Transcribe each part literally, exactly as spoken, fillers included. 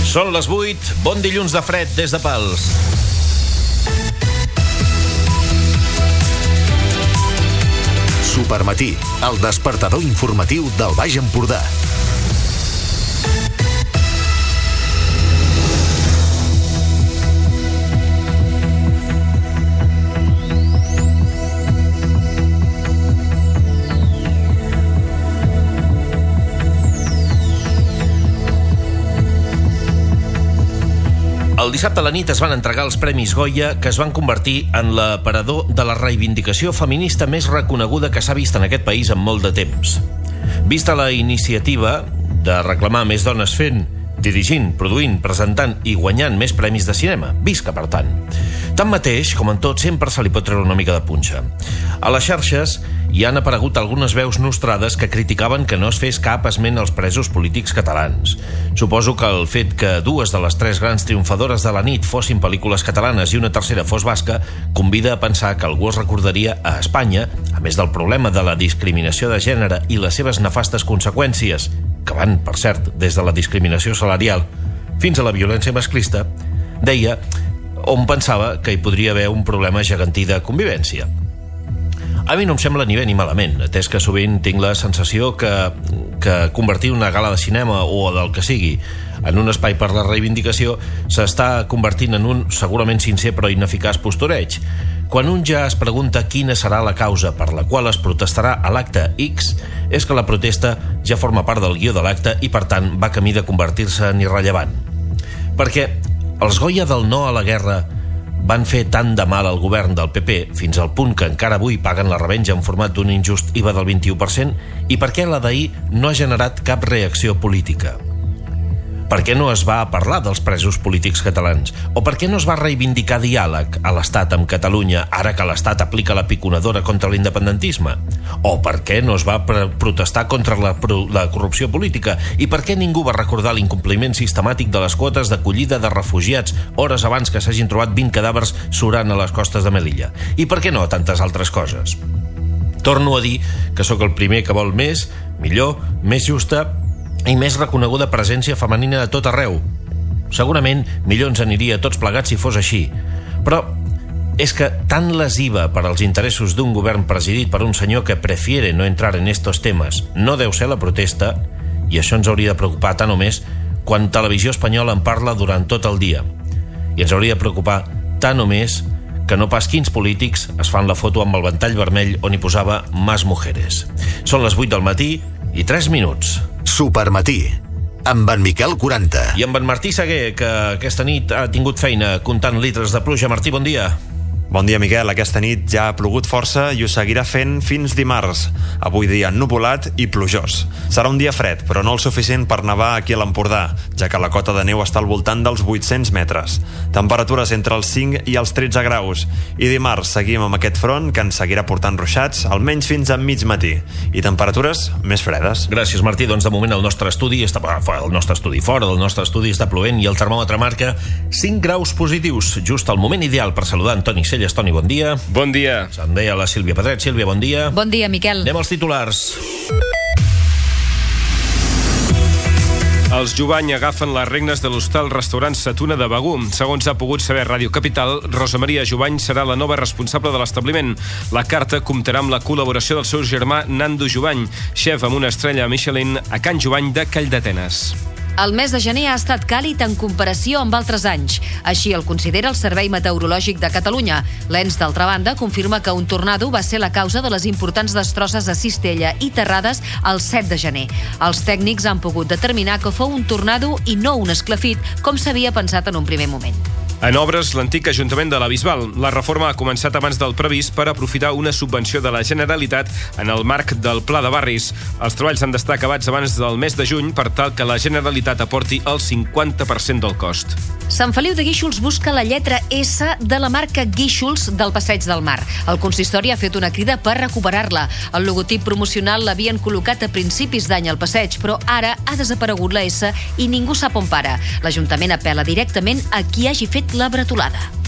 Són les vuit, bon dilluns de fred des de Pals. Supermatí, el despertador informatiu del Baix Empordà. El dissabte a la nit es van entregar els Premis Goya, que es van convertir en l'aparador de la reivindicació feminista més reconeguda que s'ha vist en aquest país en molt de temps. Vista la iniciativa de reclamar més dones fent, dirigint, produint, presentant i guanyant més premis de cinema. Visca, per tant. Tanmateix, com en tot, sempre se li pot treure una mica de punxa. A les xarxes hi han aparegut algunes veus nostrades que criticaven que no es fes cap esment als presos polítics catalans. Suposo que el fet que dues de les tres grans triomfadores de la nit fossin pel·lícules catalanes i una tercera fos basca convida a pensar que algú es recordaria a Espanya, a més del problema de la discriminació de gènere i les seves nefastes conseqüències, que van, per cert, des de la discriminació salarial fins a la violència masclista, deia on pensava que hi podria haver un problema gegantí de convivència. A mi no em sembla ni bé ni malament, atès que sovint tinc la sensació que, que convertir una gala de cinema o del que sigui en un espai per la reivindicació s'està convertint en un segurament sincer però ineficaç postureig. Quan un ja es pregunta quina serà la causa per la qual es protestarà a l'acte X, és que la protesta ja forma part del guió de l'acte i, per tant, va camí de convertir-se en irrellevant. Perquè els Goya del no a la guerra van fer tant de mal al govern del P P fins al punt que encara avui paguen la revenja en format d'un injust I V A del vint-i-u per cent, i per què la d'ahir no ha generat cap reacció política? Per què no es va parlar dels presos polítics catalans? O per què no es va reivindicar diàleg a l'Estat amb Catalunya ara que l'Estat aplica la piconadora contra l'independentisme? O per què no es va protestar contra la, la corrupció política? I per què ningú va recordar l'incompliment sistemàtic de les quotes d'acollida de refugiats hores abans que s'hagin trobat vint cadàvers surant a les costes de Melilla? I per què no tantes altres coses? Torno a dir que sóc el primer que vol més, millor, més justa i més reconeguda presència femenina a tot arreu. Segurament millor ens aniria a tots plegats si fos així. Però és que tan lesiva per als interessos d'un govern presidit per un senyor que prefiere no entrar en estos temes no deu ser la protesta, i això ens hauria de preocupar tant o més quan Televisió Espanyola en parla durant tot el dia. I ens hauria de preocupar tant o més que no pas quins polítics es fan la foto amb el ventall vermell on hi posava Más Mujeres. Són les vuit del matí i tres minuts. Supermatí, amb en Miquel quaranta. I amb en Martí Seguer, que aquesta nit ha tingut feina comptant litres de pluja. Martí, bon dia. Bon dia, Miquel. Aquesta nit ja ha plogut força i ho seguirà fent fins dimarts. Avui dia ennuvolat i plujós. Serà un dia fred, però no el suficient per nevar aquí a l'Empordà, ja que la cota de neu està al voltant dels vuit-cents metres. Temperatures entre els cinc i els tretze graus. I dimarts seguim amb aquest front que ens seguirà portant ruixats, almenys fins a mig matí. I temperatures més fredes. Gràcies, Martí. Doncs de moment el nostre estudi està el nostre estudi fora, el nostre estudi està plovent i el termòmetre marca cinc graus positius. Just el moment ideal per saludar Antoni Celles. Toni, bon dia. Bon dia. Se'n deia la Sílvia Pedret. Sílvia, bon dia. Bon dia, Miquel. Anem als titulars. Els Jovany agafen les regnes de l'hostal-restaurant Setuna de Begur. Segons ha pogut saber Ràdio Capital, Rosa Maria Jovany serà la nova responsable de l'establiment. La carta comptarà amb la col·laboració del seu germà Nando Jovany, xef amb una estrella Michelin a Can Jovany de Calldetenes. El mes de gener ha estat càlid en comparació amb altres anys. Així el considera el Servei Meteorològic de Catalunya. L'E N S, d'altra banda, confirma que un tornado va ser la causa de les importants destrosses a Cistella i Terrades el set de gener. Els tècnics han pogut determinar que fou un tornado i no un esclafit, com s'havia pensat en un primer moment. En obres, l'antic Ajuntament de la Bisbal. La reforma ha començat abans del previst per aprofitar una subvenció de la Generalitat en el marc del Pla de Barris. Els treballs han d'estar acabats abans del mes de juny per tal que la Generalitat aporti el cinquanta per cent del cost. Sant Feliu de Guíxols busca la lletra S de la marca Guíxols del Passeig del Mar. El consistori ha fet una crida per recuperar-la. El logotip promocional l'havien col·locat a principis d'any al passeig, però ara ha desaparegut la S i ningú sap on para. L'Ajuntament apel·la directament a qui hagi fet la bretolada.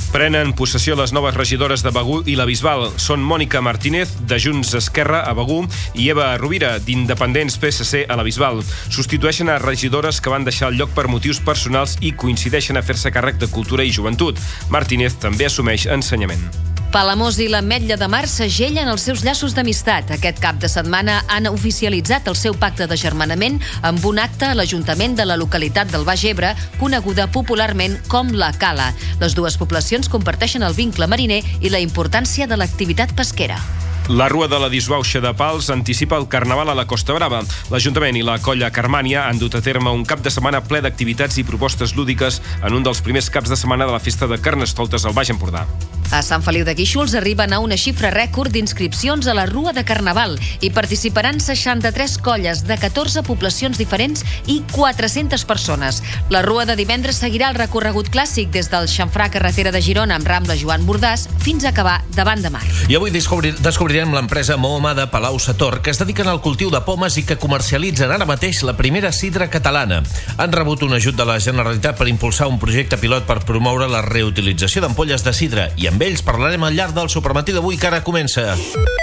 Prenen possessió les noves regidores de Begur i la Bisbal. Són Mònica Martínez, de Junts Esquerra, a Begur, i Eva Rovira, d'Independents P S C, a la Bisbal. Substitueixen a regidores que van deixar el lloc per motius personals i coincideixen a fer-se càrrec de Cultura i Joventut. Martínez també assumeix ensenyament. Palamós i l'Ametlla de Mar segellen els seus llaços d'amistat. Aquest cap de setmana han oficialitzat el seu pacte d'agermanament amb un acte a l'Ajuntament de la localitat del Baix Ebre, coneguda popularment com la Cala. Les dues poblacions comparteixen el vincle mariner i la importància de l'activitat pesquera. La Rua de la Disbauxa de Pals anticipa el Carnaval a la Costa Brava. L'Ajuntament i la Colla Carmània han dut a terme un cap de setmana ple d'activitats i propostes lúdiques en un dels primers caps de setmana de la festa de Carnestoltes al Baix Empordà. A Sant Feliu de Guíxols arriben a una xifra rècord d'inscripcions a la Rua de Carnaval i participaran seixanta-tres colles de catorze poblacions diferents i quatre-centes persones. La Rua de divendres seguirà el recorregut clàssic des del xamfrà carretera de Girona amb Rambla Joan Bordàs fins a acabar davant de mar. I avui descobrir, descobrirem l'empresa Mohoma de Palau Sator, que es dediquen al cultiu de pomes i que comercialitzen ara mateix la primera sidra catalana. Han rebut un ajut de la Generalitat per impulsar un projecte pilot per promoure la reutilització d'ampolles de sidra i amb ells parlarem al llarg del Suprematí d'avui, que ara comença.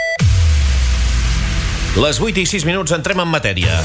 Les vuit i sis minuts, entrem en matèria.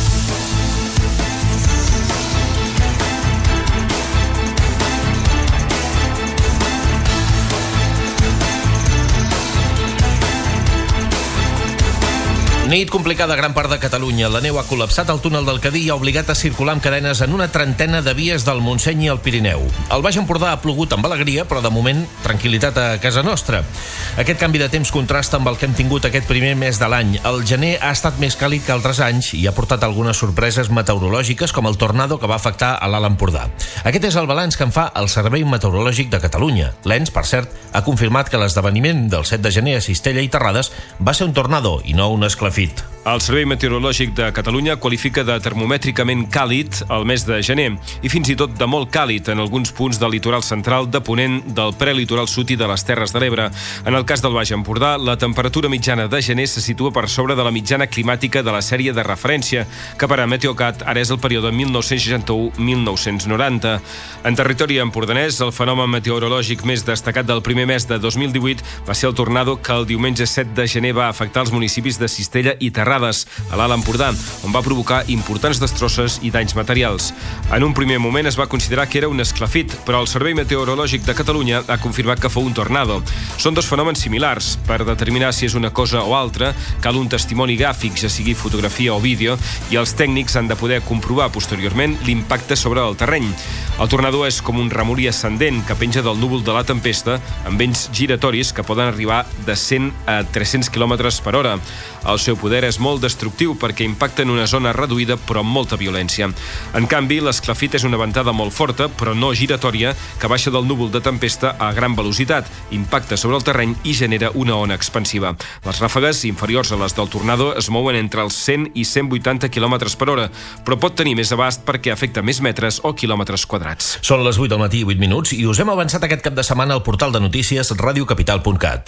Nit complicada a gran part de Catalunya. La neu ha col·lapsat el túnel del Cadí i ha obligat a circular amb cadenes en una trentena de vies del Montseny i el Pirineu. Al Baix Empordà ha plogut amb alegria, però de moment tranquil·litat a casa nostra. Aquest canvi de temps contrasta amb el que hem tingut aquest primer mes de l'any. El gener ha estat més càlid que altres anys i ha portat algunes sorpreses meteorològiques, com el tornado que va afectar a l'Alt Empordà. Aquest és el balanç que en fa el Servei Meteorològic de Catalunya. L'E N S, per cert, ha confirmat que l'esdeveniment del set de gener a Cistella i Terrades va ser un tornado i no un esclafit. El Servei Meteorològic de Catalunya qualifica de termomètricament càlid el mes de gener i fins i tot de molt càlid en alguns punts del litoral central, de ponent, del prelitoral sud i de les Terres de l'Ebre. En el cas del Baix Empordà, la temperatura mitjana de gener se situa per sobre de la mitjana climàtica de la sèrie de referència, que per a Meteocat ara és el període mil nou-cents seixanta-u a mil nou-cents noranta. En territori empordanès, el fenomen meteorològic més destacat del primer mes de dos mil divuit va ser el tornado que el diumenge set de gener va afectar els municipis de Cistella i Terrades, a l'Alt Empordà, on va provocar importants destrosses i danys materials. En un primer moment es va considerar que era un esclafit, però el Servei Meteorològic de Catalunya ha confirmat que fou un tornado. Són dos fenòmens similars. Per determinar si és una cosa o altra, cal un testimoni gràfic, ja sigui fotografia o vídeo, i els tècnics han de poder comprovar posteriorment l'impacte sobre el terreny. El tornado és com un remolí ascendent que penja del núvol de la tempesta amb vents giratoris que poden arribar de cent a tres-cents quilòmetres per hora. El seu poder és molt destructiu perquè impacta en una zona reduïda però amb molta violència. En canvi, l'esclafit és una ventada molt forta però no giratòria que baixa del núvol de tempesta a gran velocitat, impacta sobre el terreny i genera una ona expansiva. Les ràfegues, inferiors a les del tornado, es mouen entre els cent i cent vuitanta quilòmetres per hora, però pot tenir més abast perquè afecta més metres o quilòmetres quadrats. Són les vuit del matí i vuit minuts i us hem avançat aquest cap de setmana al portal de notícies radiocapital punt cat.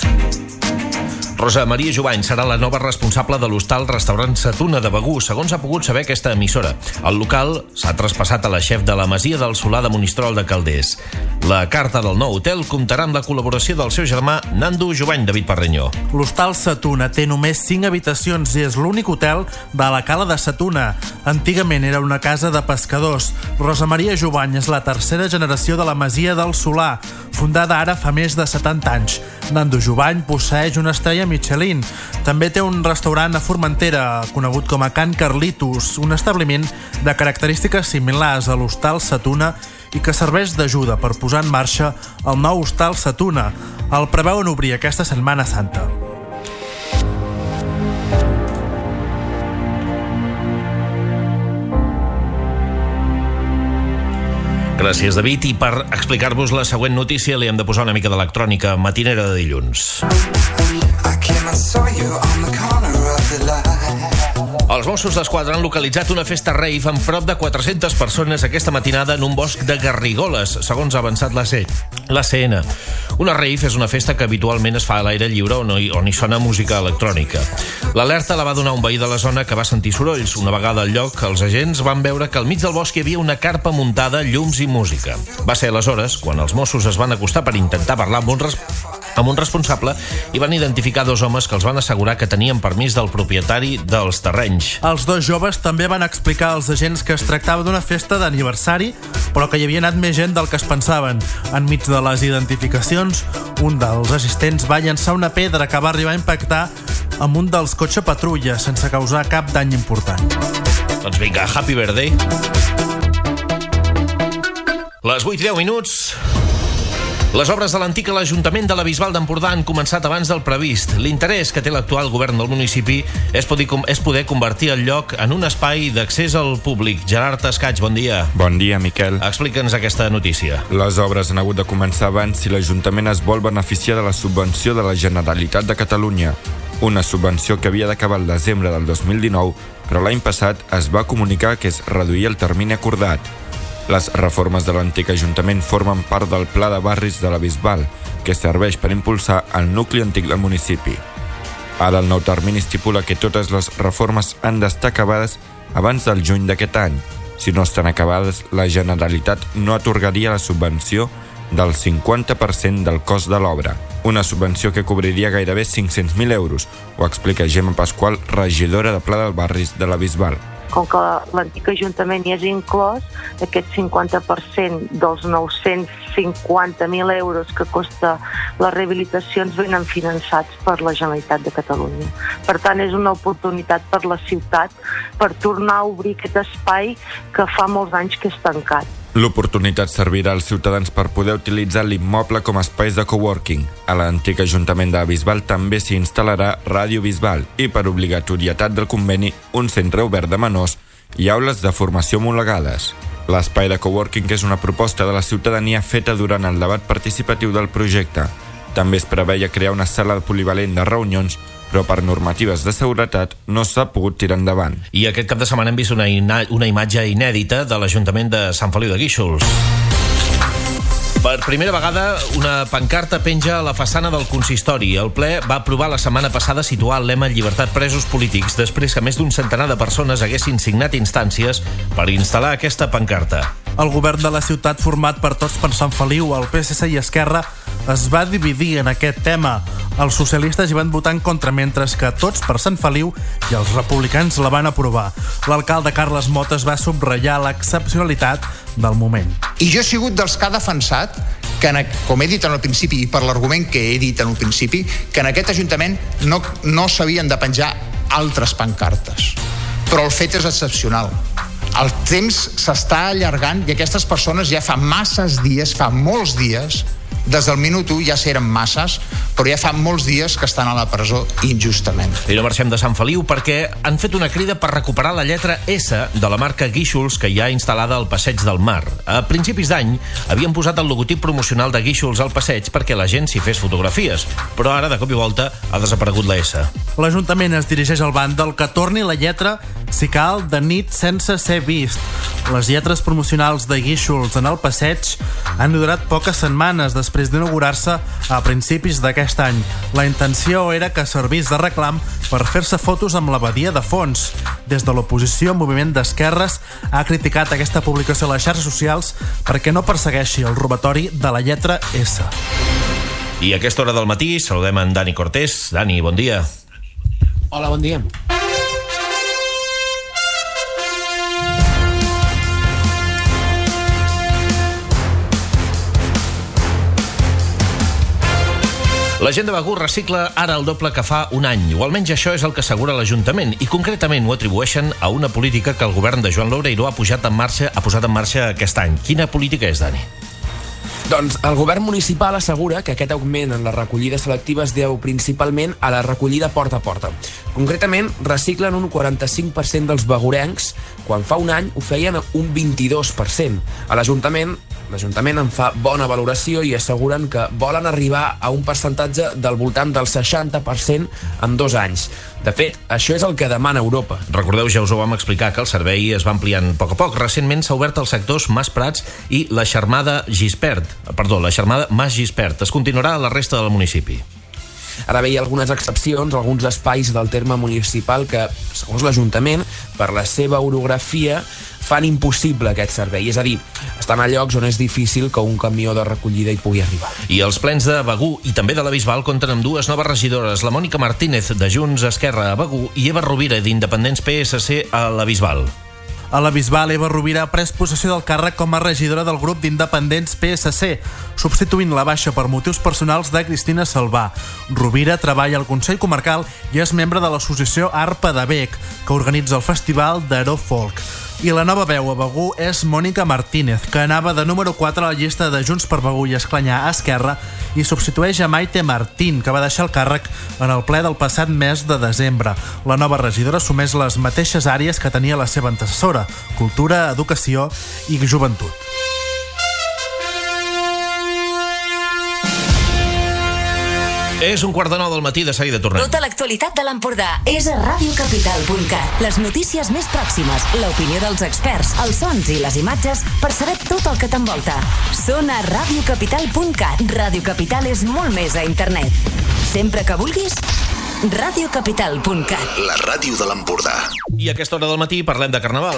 Rosa Maria Jovany serà la nova responsable de l'hostal restaurant Satuna de Begur, segons ha pogut saber aquesta emissora. El local s'ha traspassat a la xef de la Masia del Solà de Monistrol de Calders. La carta del nou hotel comptarà amb la col·laboració del seu germà Nando Jovany, David Parrenyó. L'hostal Satuna té només cinc habitacions i és l'únic hotel de la Cala de Satuna. Antigament era una casa de pescadors. Rosa Maria Jovany és la tercera generació de la Masia del Solà, fundada ara fa més de setanta anys. Nando Jovany posseeix una estrella Michelin. També té un restaurant a Formentera, conegut com a Can Carlitos, un establiment de característiques similars a l'hostal Satuna i que serveix d'ajuda per posar en marxa el nou hostal Satuna. El preveuen obrir aquesta Setmana Santa. Gràcies, David. I per explicar-vos la següent notícia li hem de posar una mica d'electrònica matinera de dilluns. Els Els Mossos d'Esquadra han localitzat una festa rave amb prop de quatre-centes persones aquesta matinada en un bosc de Garrigoles, segons ha avançat la C N. Una rave és una festa que habitualment es fa a l'aire lliure on hi, on hi sona música electrònica. L'alerta la va donar un veí de la zona que va sentir sorolls. Una vegada al lloc, els agents van veure que al mig del bosc hi havia una carpa muntada, llums i música. Va ser aleshores quan els Mossos es van acostar per intentar parlar amb un, res... amb un responsable i van identificar dos homes que els van assegurar que tenien permís del propietari dels terrenys. Els dos joves també van explicar als agents que es tractava d'una festa d'aniversari, però que hi havia anat més gent del que es pensaven. Enmig de les identificacions, un dels assistents va llançar una pedra que va arribar a impactar amb un dels cotxes patrulla sense causar cap dany important. Doncs vinga, happy birthday. Les vuit i deu minuts. Les obres de l'antic a l'Ajuntament de la Bisbal d'Empordà han començat abans del previst. L'interès que té l'actual govern del municipi és poder, és poder convertir el lloc en un espai d'accés al públic. Gerard Escaig, bon dia. Bon dia, Miquel. Explica'ns aquesta notícia. Les obres han hagut de començar abans si l'Ajuntament es vol beneficiar de la subvenció de la Generalitat de Catalunya. Una subvenció que havia d'acabar el desembre del dos mil dinou, però l'any passat es va comunicar que es reduïa el termini acordat. Les reformes de l'antic Ajuntament formen part del Pla de Barris de la Bisbal, que serveix per impulsar el nucli antic del municipi. Ara el nou termini estipula que totes les reformes han d'estar acabades abans del juny d'aquest any. Si no estan acabades, la Generalitat no atorgaria la subvenció del cinquanta per cent del cost de l'obra, una subvenció que cobriria gairebé cinc-cents mil euros, ho explica Gemma Pasqual, regidora de Pla de Barris de la Bisbal. Com que l'antic Ajuntament hi és inclòs, aquest cinquanta per cent dels nou-cents cinquanta mil euros que costa les rehabilitacions venen finançats per la Generalitat de Catalunya. Per tant, és una oportunitat per la ciutat per tornar a obrir aquest espai que fa molts anys que és tancat. L'oportunitat servirà als ciutadans per poder utilitzar l'immoble com a espais de coworking. A l'antic Ajuntament de Bisbal també s'hi instal·larà Ràdio Bisbal i, per obligatorietat del conveni, un centre obert de menors i aules de formació homologades. L'espai de coworking és una proposta de la ciutadania feta durant el debat participatiu del projecte. També es preveia crear una sala polivalent de reunions, però per normatives de seguretat no s'ha pogut tirar endavant. I aquest cap de setmana hem vist una, una imatge inèdita de l'Ajuntament de Sant Feliu de Guíxols. Per primera vegada, una pancarta penja a la façana del consistori. El ple va aprovar la setmana passada situar el lema Llibertat presos polítics després que més d'un centenar de persones haguessin signat instàncies per instal·lar aquesta pancarta. El govern de la ciutat, format per Tots per Sant Feliu, el P S C i Esquerra, es va dividir en aquest tema. Els socialistes hi van votar en contra, mentre que Tots per Sant Feliu i els republicans la van aprovar. L'alcalde Carles Motes va subratllar l'excepcionalitat del moment. I jo he sigut dels que ha defensat que, com he dit en el principi, i per l'argument que he dit en el principi, que en aquest Ajuntament no, no s'havien de penjar altres pancartes. Però el fet és excepcional. El temps s'està allargant i aquestes persones ja fa masses dies, fa molts dies, des del minut u ja s'eren masses, però ja fa molts dies que estan a la presó injustament. I no marxem de Sant Feliu perquè han fet una crida per recuperar la lletra S de la marca Guíxols que hi ha instal·lada al Passeig del Mar. A principis d'any havien posat el logotip promocional de Guíxols al passeig perquè la gent s'hi fes fotografies, però ara de cop i volta ha desaparegut la S. L'Ajuntament es dirigeix al vàndal que torni la lletra, si cal, de nit sense ser vist. Les lletres promocionals de Guíxols en el passeig han durat poques setmanes després d'inaugurar-se a principis d'aquest any. La intenció era que servís de reclam per fer-se fotos amb la badia de fons. Des de l'oposició, Moviment d'Esquerres ha criticat aquesta publicació a les xarxes socials perquè no persegueixi el robatori de la lletra S. I a aquesta hora del matí saludem en Dani Cortés. Dani, bon dia. Hola, bon dia. La gent de Begur recicla ara el doble que fa un any, o almenys això és el que assegura l'Ajuntament, i concretament ho atribueixen a una política que el govern de Joan Loureiro ha posat en marxa, ha posat en marxa aquest any. Quina política és, Dani? Doncs el govern municipal assegura que aquest augment en la recollida selectiva es deu principalment a la recollida porta a porta. Concretament, reciclen un quaranta-cinc per cent dels begurencs, quan fa un any ho feien un vint-i-dos per cent. A l'Ajuntament L'Ajuntament en fa bona valoració i asseguren que volen arribar a un percentatge del voltant del seixanta per cent en dos anys. De fet, això és el que demana Europa. Recordeu, ja us ho vam explicar, que el servei es va ampliant a poc a poc. Recentment s'ha obert als sectors Mas Prats i la Xermada Gispert. Perdó, la Xermada Mas Gispert. Es continuarà a la resta del municipi. Ara bé, hi ha algunes excepcions, alguns espais del terme municipal que, segons l'Ajuntament, per la seva orografia, fan impossible aquest servei. És a dir, estan a llocs on és difícil que un camió de recollida hi pugui arribar. I els plens de Begur i també de la Bisbal compten amb dues noves regidores, la Mònica Martínez, de Junts Esquerra a Begur, i Eva Rovira, d'Independents P S C a la Bisbal. A la Bisbal, Eva Rovira ha pres possessió del càrrec com a regidora del grup d'Independents P S C, substituint la baixa per motius personals de Cristina Salvà. Rovira treballa al Consell Comarcal i és membre de l'associació Arpa de Bec, que organitza el festival d'Aero Folk. I la nova veu a Begur és Mònica Martínez, que anava de número quatre a la llista de Junts per Begur i Esclanyà a Esquerra i substitueix a Maite Martín, que va deixar el càrrec en el ple del passat mes de desembre. La nova regidora assumeix les mateixes àrees que tenia la seva antecessora: cultura, educació i joventut. És un quart de nou del matí, de seguida tornem. Tota l'actualitat de l'Empordà és a radio capital punt cat. Les notícies més pròximes, l'opinió dels experts, els sons i les imatges per saber tot el que t'envolta. Són a radio capital punt cat. Radio Capital és molt més a internet. Sempre que vulguis, radio capital punt cat. La ràdio de l'Empordà. I a aquesta hora del matí parlem de Carnaval.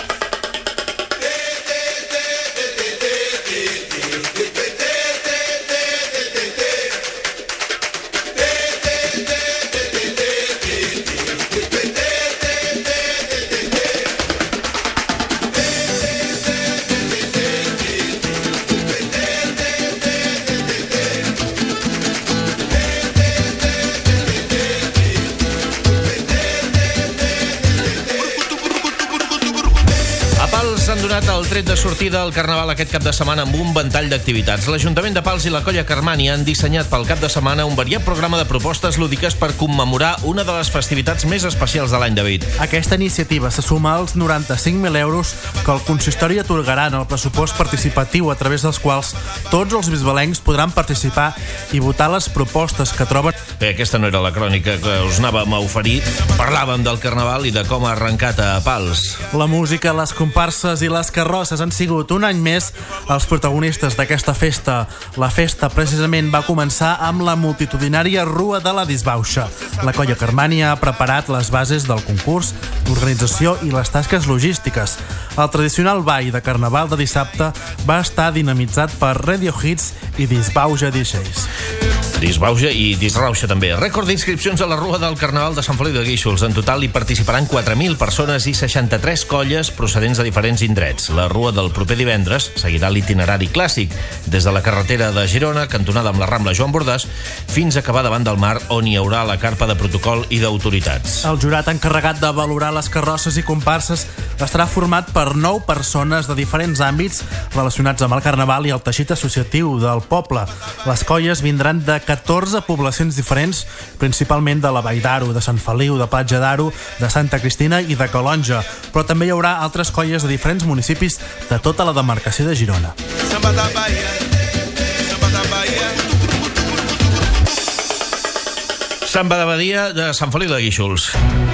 S'han donat el tret de sortida al Carnaval aquest cap de setmana amb un ventall d'activitats. L'Ajuntament de Pals i la Colla Carmani han dissenyat pel cap de setmana un variat programa de propostes lúdiques per commemorar una de les festivitats més especials de l'any, David. Aquesta iniciativa se suma als noranta-cinc mil euros que el consistori atorgarà en el pressupost participatiu, a través dels quals tots els bisbalencs podran participar i votar les propostes que troben. Bé, aquesta no era la crònica que us anàvem a oferir. Parlàvem del Carnaval i de com ha arrencat a Pals. La música, les comparses i les carrosses han sigut un any més els protagonistes d'aquesta festa. La festa precisament va començar amb la multitudinària Rua de la Disbauxa. La Colla Carmani ha preparat les bases del concurs, l'organització i les tasques logístiques. El tradicional ball de Carnaval de dissabte va estar dinamitzat per Radio Hits i Disbauxa D Js. Disbauxa i Disrauxa també. Rècord d'inscripcions a la Rua del Carnaval de Sant Feliu de Guíxols. En total hi participaran quatre mil persones i seixanta-tres colles procedents de diferents indrets. La Rua del proper divendres seguirà l'itinerari clàssic des de la carretera de Girona, cantonada amb la Rambla Joan Bordàs, fins a acabar davant del mar, on hi haurà la carpa de protocol i d'autoritats. El jurat encarregat de valorar les carrosses i comparses estarà format per nou persones de diferents àmbits relacionats amb el Carnaval i el teixit associatiu del poble. Les colles vindran de catorze poblacions diferents, principalment de la Vall d'Aro, de Sant Feliu, de Platja d'Aro, de Santa Cristina i de Calonja, però també hi haurà altres colles de diferents municipis de tota la demarcació de Girona. Samba de Badia de Sant Feliu de Guíxols.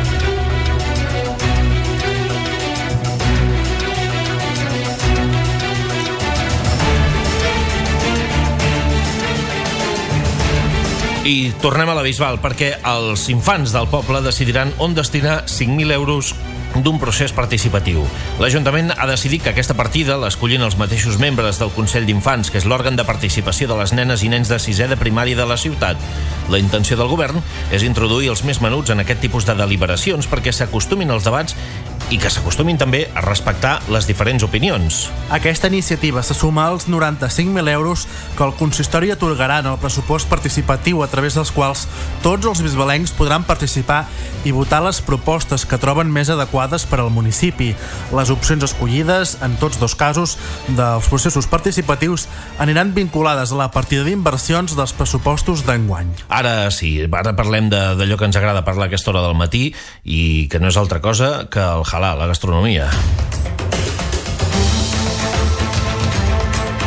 I tornem a la Bisbal, perquè els infants del poble decidiran on destinar cinc mil euros d'un procés participatiu. L'Ajuntament ha decidit que aquesta partida l'escollin els mateixos membres del Consell d'Infants, que és l'òrgan de participació de les nenes i nens de sisè de primària de la ciutat. La intenció del govern és introduir els més menuts en aquest tipus de deliberacions perquè s'acostumin als debats i que s'acostumin també a respectar les diferents opinions. Aquesta iniciativa se suma als noranta-cinc mil euros que el consistori atorgarà en el pressupost participatiu, a través dels quals tots els bisbalencs podran participar i votar les propostes que troben més adequades per al municipi. Les opcions escollides, en tots dos casos, dels processos participatius aniran vinculades a la partida d'inversions dels pressupostos d'enguany. Ara sí, ara parlem de, d'allò que ens agrada parlar a aquesta hora del matí i que no és altra cosa que el halal, la gastronomia.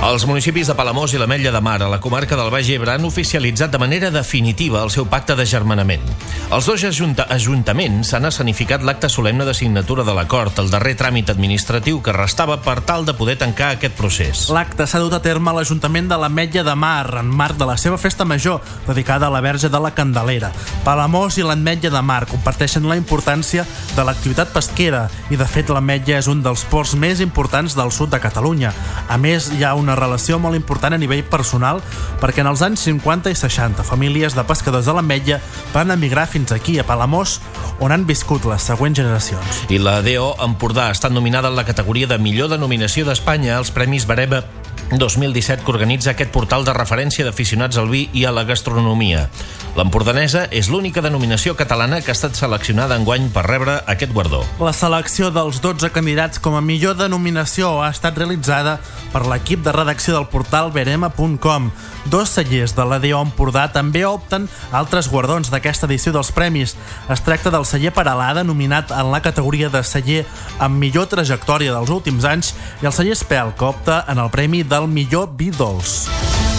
Els municipis de Palamós i l'Ametlla de Mar, a la comarca del Baix Ebre, han oficialitzat de manera definitiva el seu pacte d'agermanament. Els dos ajunta ajuntaments han escenificat l'acte solemne de signatura de l'acord, el darrer tràmit administratiu que restava per tal de poder tancar aquest procés. L'acte s'ha dut a terme a l'Ajuntament de l'Ametlla de Mar, en marc de la seva festa major, dedicada a la Verge de la Candelera. Palamós i l'Ametlla de Mar comparteixen la importància de l'activitat pesquera i, de fet, l'Ametlla és un dels ports més importants del sud de Catalunya. A més, hi ha una relació molt important a nivell personal perquè en els anys cinquanta i seixanta famílies de pescadors de l'Ametlla van emigrar fins aquí, a Palamós, on han viscut les següents generacions. I la D O Empordà ha estat nominada en la categoria de millor denominació d'Espanya als Premis Bareba dos mil disset que organitza aquest portal de referència d'aficionats al vi i a la gastronomia. L'empordanesa és l'única denominació catalana que ha estat seleccionada enguany per rebre aquest guardó. La selecció dels dotze candidats com a millor denominació ha estat realitzada per l'equip de redacció del portal verema punt com. Dos cellers de la D O Empordà també opten altres guardons d'aquesta edició dels premis. Es tracta del celler Peralada, nominat en la categoria de celler amb millor trajectòria dels últims anys, i el celler Espel, que opta en el premi del millor vi dolç.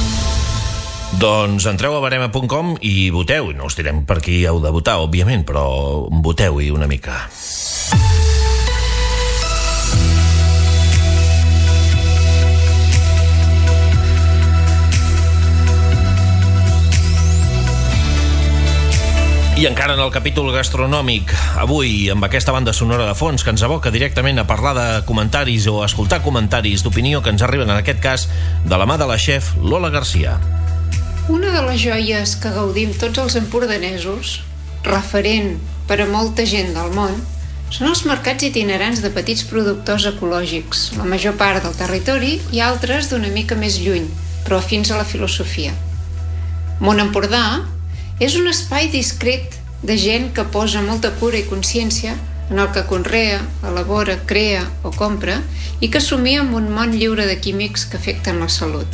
Doncs entreu a verema punt com i voteu. No us direm per qui heu de votar, òbviament, però voteu-hi una mica. I encara en el capítol gastronòmic, avui, amb aquesta banda sonora de fons que ens aboca directament a parlar de comentaris o a escoltar comentaris d'opinió que ens arriben, en aquest cas, de la mà de la xef Lola Garcia. Una de les joies que gaudim tots els empordanesos, referent per a molta gent del món, són els mercats itinerants de petits productors ecològics, la major part del territori i altres d'una mica més lluny, però afins a la filosofia. Món Empordà és un espai discret de gent que posa molta cura i consciència en el que conrea, elabora, crea o compra i que somia amb un món lliure de químics que afecten la salut.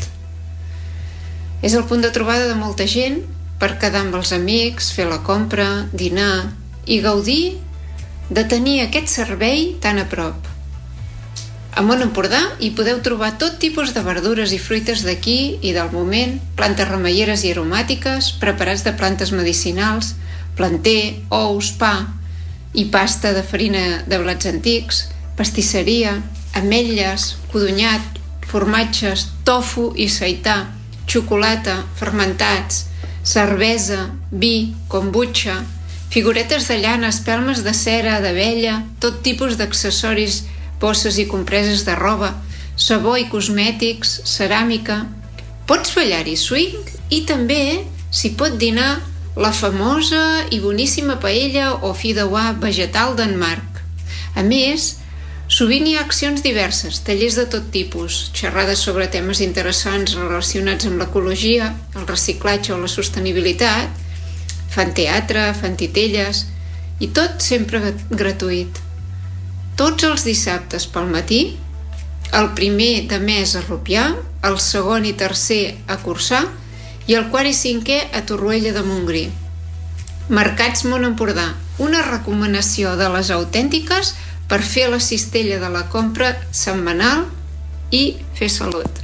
És el punt de trobada de molta gent per quedar amb els amics, fer la compra, dinar i gaudir de tenir aquest servei tan a prop. A Món Empordà hi podeu trobar tot tipus de verdures i fruites d'aquí i del moment, plantes remeieres i aromàtiques, preparats de plantes medicinals, planter, ous, pa i pasta de farina de blats antics, pastisseria, ametlles, codonyat, formatges, tofu i seità, xocolata, fermentats, cervesa, vi, kombucha, figuretes de llana, espelmes de cera, d'abella, tot tipus d'accessoris, bosses i compreses de roba, sabó i cosmètics, ceràmica. Pots ballar-hi swing i també s'hi pot dinar la famosa i boníssima paella o fideuà vegetal d'en Marc. A més, sovint hi ha accions diverses, tallers de tot tipus, xerrades sobre temes interessants relacionats amb l'ecologia, el reciclatge o la sostenibilitat, fan teatre, fan titelles, i tot sempre gratuït. Tots els dissabtes pel matí, el primer de mes a Rupià, el segon i tercer a Corçà i el quart i cinquè a Torroella de Montgrí. Mercats Món Empordà, una recomanació de les autèntiques per fer la cistella de la compra setmanal i fer salut.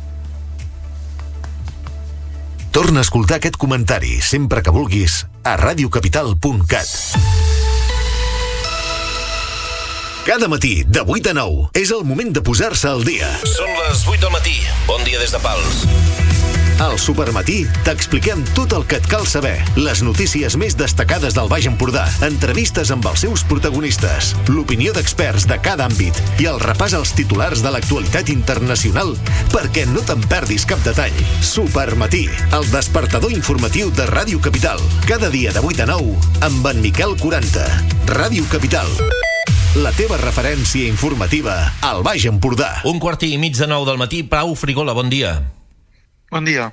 Torna a escoltar aquest comentari sempre que vulguis a radiocapital punt cat. Cada matí, de vuit a nou, és el moment de posar-se al dia. Són les vuit del matí. Bon dia des de Pals. Al Supermatí t'expliquem tot el que et cal saber, les notícies més destacades del Baix Empordà, entrevistes amb els seus protagonistes, l'opinió d'experts de cada àmbit i el repàs als titulars de l'actualitat internacional perquè no te'n perdis cap detall. Supermatí, el despertador informatiu de Ràdio Capital. Cada dia de vuit a nou amb en Miquel quaranta. Ràdio Capital, la teva referència informativa al Baix Empordà. Un quart i mig de nou del matí. Pau Frigola, bon dia. Bon dia.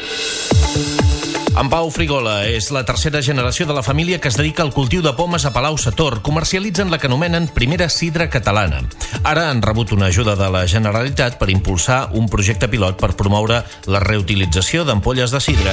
En Pau Frigola és la tercera generació de la família que es dedica al cultiu de pomes a Palau-sator. Comercialitzen la que anomenen Primera Sidra Catalana. Ara han rebut una ajuda de la Generalitat per impulsar un projecte pilot per promoure la reutilització d'ampolles de sidra.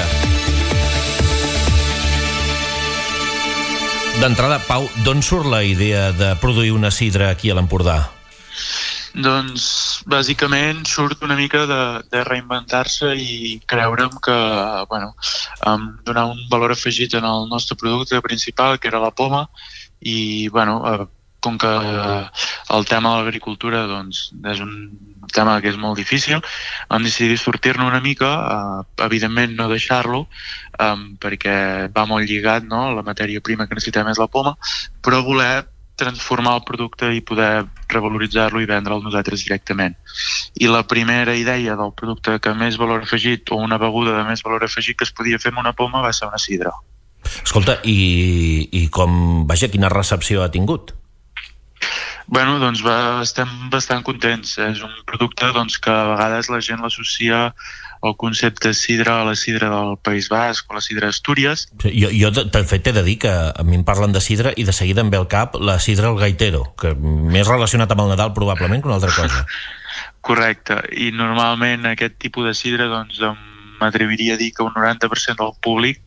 D'entrada, Pau, d'on surt la idea de produir una sidra aquí a l'Empordà? Doncs, bàsicament, surt una mica de, de reinventar-se i creure'm que, bueno, um, donar un valor afegit en el nostre producte principal, que era la poma, i, bueno, uh, com que el tema de l'agricultura doncs, és un tema que és molt difícil, vam decidir sortir-ne una mica, eh, evidentment no deixar-lo, eh, perquè va molt lligat, no?, la matèria prima que necessitem és la poma, però voler transformar el producte i poder revaloritzar-lo i vendre'l nosaltres directament. I la primera idea del producte que més valor afegit, o una beguda de més valor afegit que es podia fer amb una poma, va ser una sidra. Escolta, i, i com, vaja, quina recepció ha tingut? Bueno, doncs va, estem bastant contents. És un producte doncs, que a vegades la gent l'associa al concepte sidra a la sidra del País Basc o a la sidra d'Astúries. Jo, jo de fet t'he de dir que a mi em parlen de sidra i de seguida em ve al cap la sidra al gaitero, que més relacionat amb el Nadal probablement que una altra cosa. Correcte, i normalment aquest tipus de sidra doncs, m'atreviria a dir que un noranta per cent del públic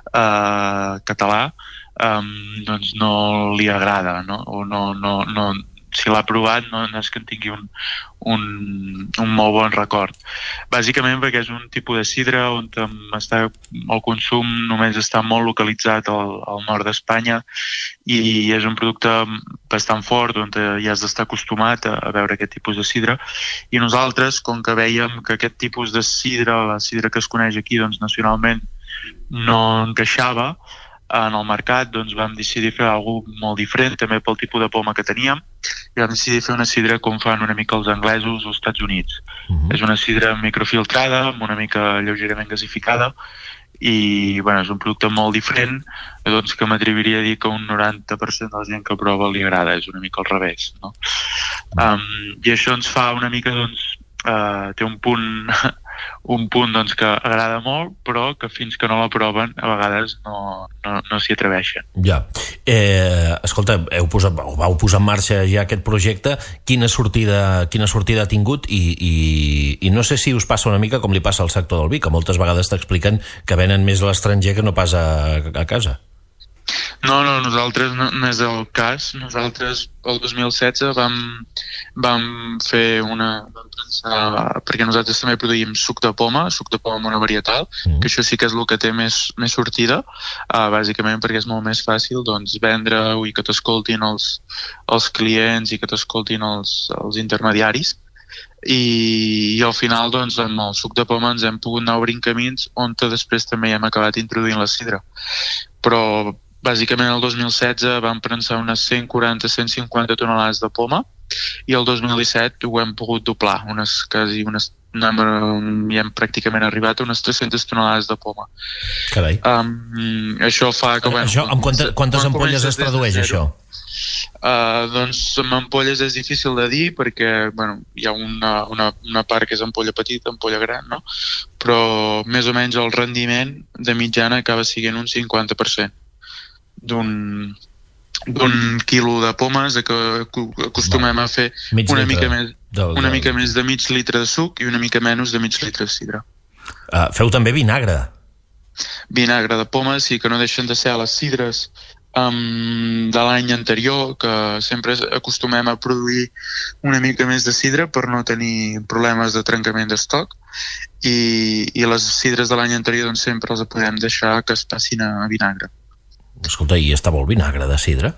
eh, català Um, doncs no li agrada, no? O no, no, no, si l'ha provat no, no és que en tingui un, un, un molt bon record. Bàsicament perquè és un tipus de sidra on està, el consum només està molt localitzat al, al nord d'Espanya i és un producte bastant fort on ja has d'estar acostumat a, a veure aquest tipus de sidra, i nosaltres, com que veiem que aquest tipus de sidra, la sidra que es coneix aquí doncs, nacionalment, no encaixava en el mercat, doncs vam decidir fer alguna cosa molt diferent, també pel tipus de poma que teníem, i vam decidir fer una sidra com fan una mica els anglesos als Estats Units. Uh-huh. És una sidra microfiltrada, amb una mica lleugerament gasificada, i bueno, és un producte molt diferent, doncs que m'atreviria a dir que un noranta per cent de la gent que prova li agrada, és una mica al revés, no? Um, I això ens fa una mica, doncs, uh, té un punt... un punt doncs, que agrada molt, però que fins que no la proven a vegades no, no, no s'hi atreveixen. Ja. Eh, escolta, heu posat, vau posar en marxa ja aquest projecte. Quina sortida, quina sortida ha tingut? I, i, i no sé si us passa una mica com li passa al sector del vi, que moltes vegades t'expliquen que venen més a l'estranger que no pas a, a casa. No, no, nosaltres no, no és el cas. Nosaltres el dos mil setze vam, vam fer una... Vam pensar, perquè nosaltres també produïm suc de poma, suc de poma monovarietal, mm. que això sí que és el que té més, més sortida, uh, bàsicament perquè és molt més fàcil doncs, vendre-ho i que t'escoltin els, els clients i que t'escoltin els, els intermediaris. I, i al final doncs, amb el suc de poma ens hem pogut anar obrint camins on després també hem acabat introduint la sidra. Però bàsicament el dos mil setze vam prensar unes cent quaranta a cent cinquanta tonelades de poma i el dos mil disset ho hem pogut doblar, unes quasi unes i hem pràcticament arribat a unes tres-centes tonelades de poma. Carai. Um, això fa que... Bueno, això, amb quantes, quantes ampolles es tradueix, això? Uh, doncs amb ampolles és difícil de dir perquè bueno, hi ha una, una, una part que és ampolla petita, ampolla gran, no? Però més o menys el rendiment de mitjana acaba sent un cinquanta per cent d'un d'un quilo de pomes que acostumem a fer una mica, més, una mica més de mig litre de suc i una mica menys de mig litre de sidra. Uh, feu també vinagre? Vinagre de pomes, sí, que no deixen de ser a les sidres um, de l'any anterior, que sempre acostumem a produir una mica més de sidra per no tenir problemes de trencament d'estoc, i, i les sidres de l'any anterior doncs, sempre els podem deixar que es passin a vinagre. Escolta, i està bo el vinagre de sidra?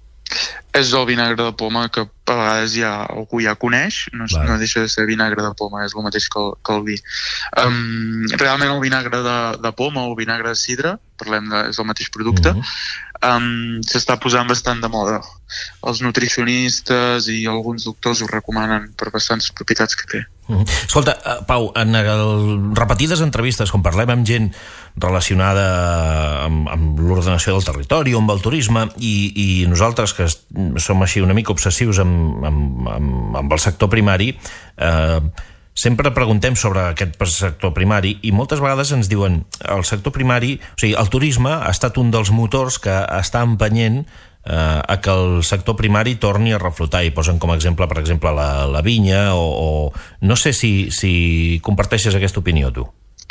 És el vinagre de poma que a vegades ja algú ja coneix, no, no deixa de ser vinagre de poma, és el mateix que el, que el vi. Um, realment el vinagre de, de poma o vinagre de sidra, parlem de, és el mateix producte, uh-huh. um, s'està posant bastant de moda. Els nutricionistes i alguns doctors ho recomanen per bastants propietats que té. Uh-huh. Escolta, Pau, en el, repetides entrevistes, com parlem amb gent relacionada amb, amb l'ordenació del territori o amb el turisme, i, i nosaltres que som així una mica obsessius amb, amb, amb, amb el sector primari, eh, sempre preguntem sobre aquest sector primari i moltes vegades ens diuen el sector primari, o sigui, el turisme ha estat un dels motors que està empenyent eh, a que el sector primari torni a reflotar, i posen com a exemple, per exemple, la, la vinya o, o... No sé si, si comparteixes aquesta opinió, tu.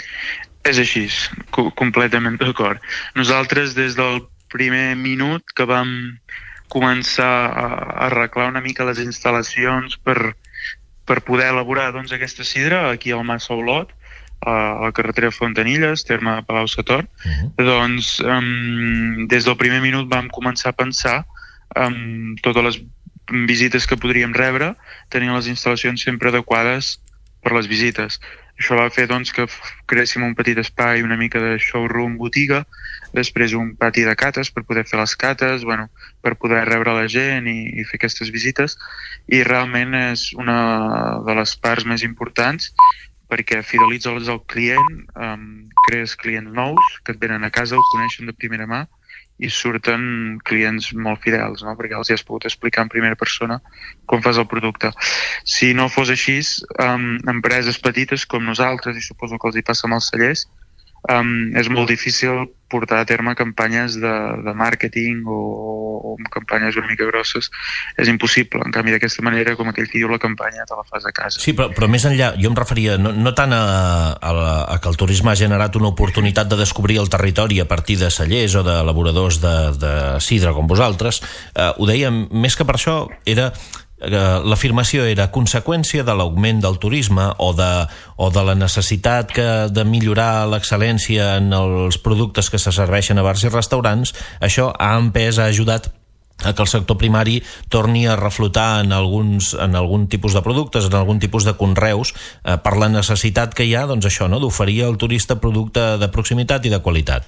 És així, co- completament d'acord. Nosaltres, des del primer minut que vam començar a arreglar una mica les instal·lacions per per poder elaborar doncs, aquesta sidra aquí al Mas Olot, a la carretera Fontanilles, terme de Palau-sator. Uh-huh. Doncs um, des del primer minut vam començar a pensar um, totes les visites que podríem rebre, tenint les instal·lacions sempre adequades per les visites. Això va fer doncs, que creéssim un petit espai, una mica de showroom, botiga, després un pati de cates per poder fer les cates, bueno, per poder rebre la gent i, i fer aquestes visites, i realment és una de les parts més importants perquè fidelitzes el client, um, crees clients nous que et venen a casa, el coneixen de primera mà i surten clients molt fidels, no? Perquè els hi has pogut explicar en primera persona com fas el producte. Si no fos així, um, empreses petites com nosaltres, i suposo que els hi passa amb els cellers, um, és molt difícil portar a terme campanyes de, de màrqueting o, o campanyes una mica grosses. És impossible. En canvi, d'aquesta manera, com aquell que diu la campanya, te la fas a casa. Sí, però, però més enllà, jo em referia no, no tant a, a, a que el turisme ha generat una oportunitat de descobrir el territori a partir de cellers o d'elaboradors de, de sidra com vosaltres. Eh, ho deia, més que per això, era... l'afirmació era conseqüència de l'augment del turisme o de, o de la necessitat que, de millorar l'excel·lència en els productes que se serveixen a bars i restaurants. Això ha empès, ha ajudat a que el sector primari torni a reflotar en, alguns, en algun tipus de productes, en algun tipus de conreus, eh, per la necessitat que hi ha, doncs això, no?, d'oferir al turista producte de proximitat i de qualitat.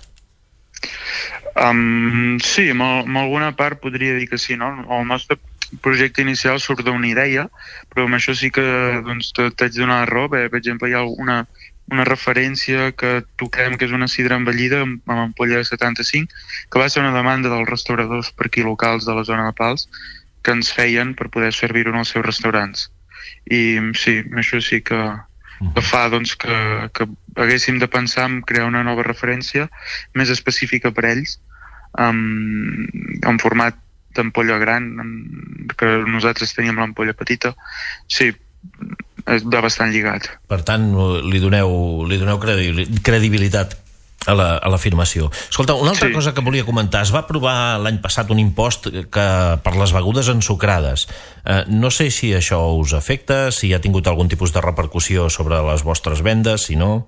Um, sí, amb, amb alguna part podria dir que sí, no? El nostre projecte inicial surt d'una idea, però amb això sí que doncs, t'haig de donar la raó. Per exemple, hi ha una, una referència que toquem, que és una sidra envellida amb, amb ampolla de setanta-cinc, que va ser una demanda dels restauradors per aquí locals de la zona de Pals, que ens feien per poder servir-ho en els seus restaurants. I sí, això sí que, que fa doncs, que, que haguéssim de pensar en crear una nova referència més específica per ells, en, en format d'ampolla gran, que nosaltres teníem l'ampolla petita. Sí, va bastant lligat. Per tant, li doneu, li doneu credibilitat a l'afirmació. Escolta, una altra sí. cosa que volia comentar. Es va aprovar l'any passat un impost que, per les begudes ensucrades. Eh, no sé si això us afecta, si ha tingut algun tipus de repercussió sobre les vostres vendes, si no...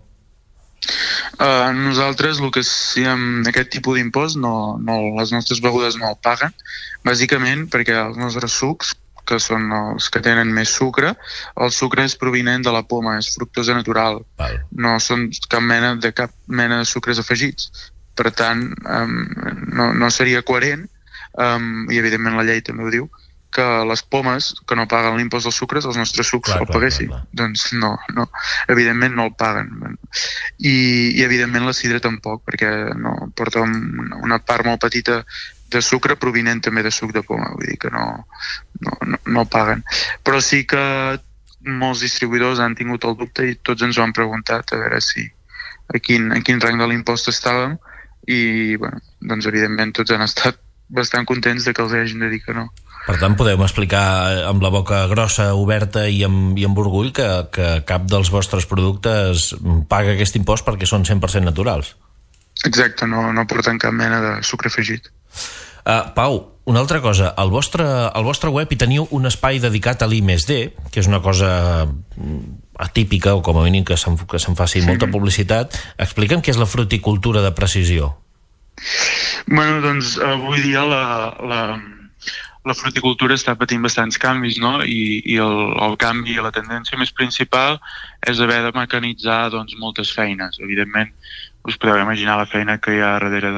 Uh, nosaltres el que sí amb aquest tipus d'impost no, no, les nostres begudes no el paguen, bàsicament perquè els nostres sucs, que són els que tenen més sucre, el sucre és provinent de la poma, és fructosa natural. Val. No són cap mena de cap mena de sucres afegits, per tant um, no, no seria coherent, um, i evidentment la llei també ho diu, que les pomes que no paguen l'impost dels sucres, els nostres sucs clar, el paguessin. Clar, clar. Doncs no, no, evidentment no el paguen. I, i evidentment la sidra tampoc, perquè no, porta una part molt petita de sucre provinent també de suc de poma, vull dir que no, no, no, no paguen. Però sí que molts distribuïdors han tingut el dubte i tots ens ho han preguntat a veure si a quin, a quin rang de l'impost estàvem i, bueno, doncs evidentment tots han estat bastant contents de que els hagin de dir que no. Per tant, podem explicar amb la boca grossa, oberta i amb, i amb orgull que, que cap dels vostres productes paga aquest impost perquè són cent per cent naturals. Exacte, no, no porten cap mena de sucre afegit. Uh, Pau, una altra cosa, al vostre, al vostre web hi teniu un espai dedicat a l'I més D, que és una cosa atípica, o com a mínim que se'n, que se'n faci molta publicitat. Explica'm què és la fruticultura de precisió. Bueno, doncs avui dia la... la... la fruticultura està patint bastants canvis, no? I, i el, el canvi i la tendència més principal és haver de mecanitzar doncs, moltes feines. Evidentment, us podeu imaginar la feina que hi ha darrere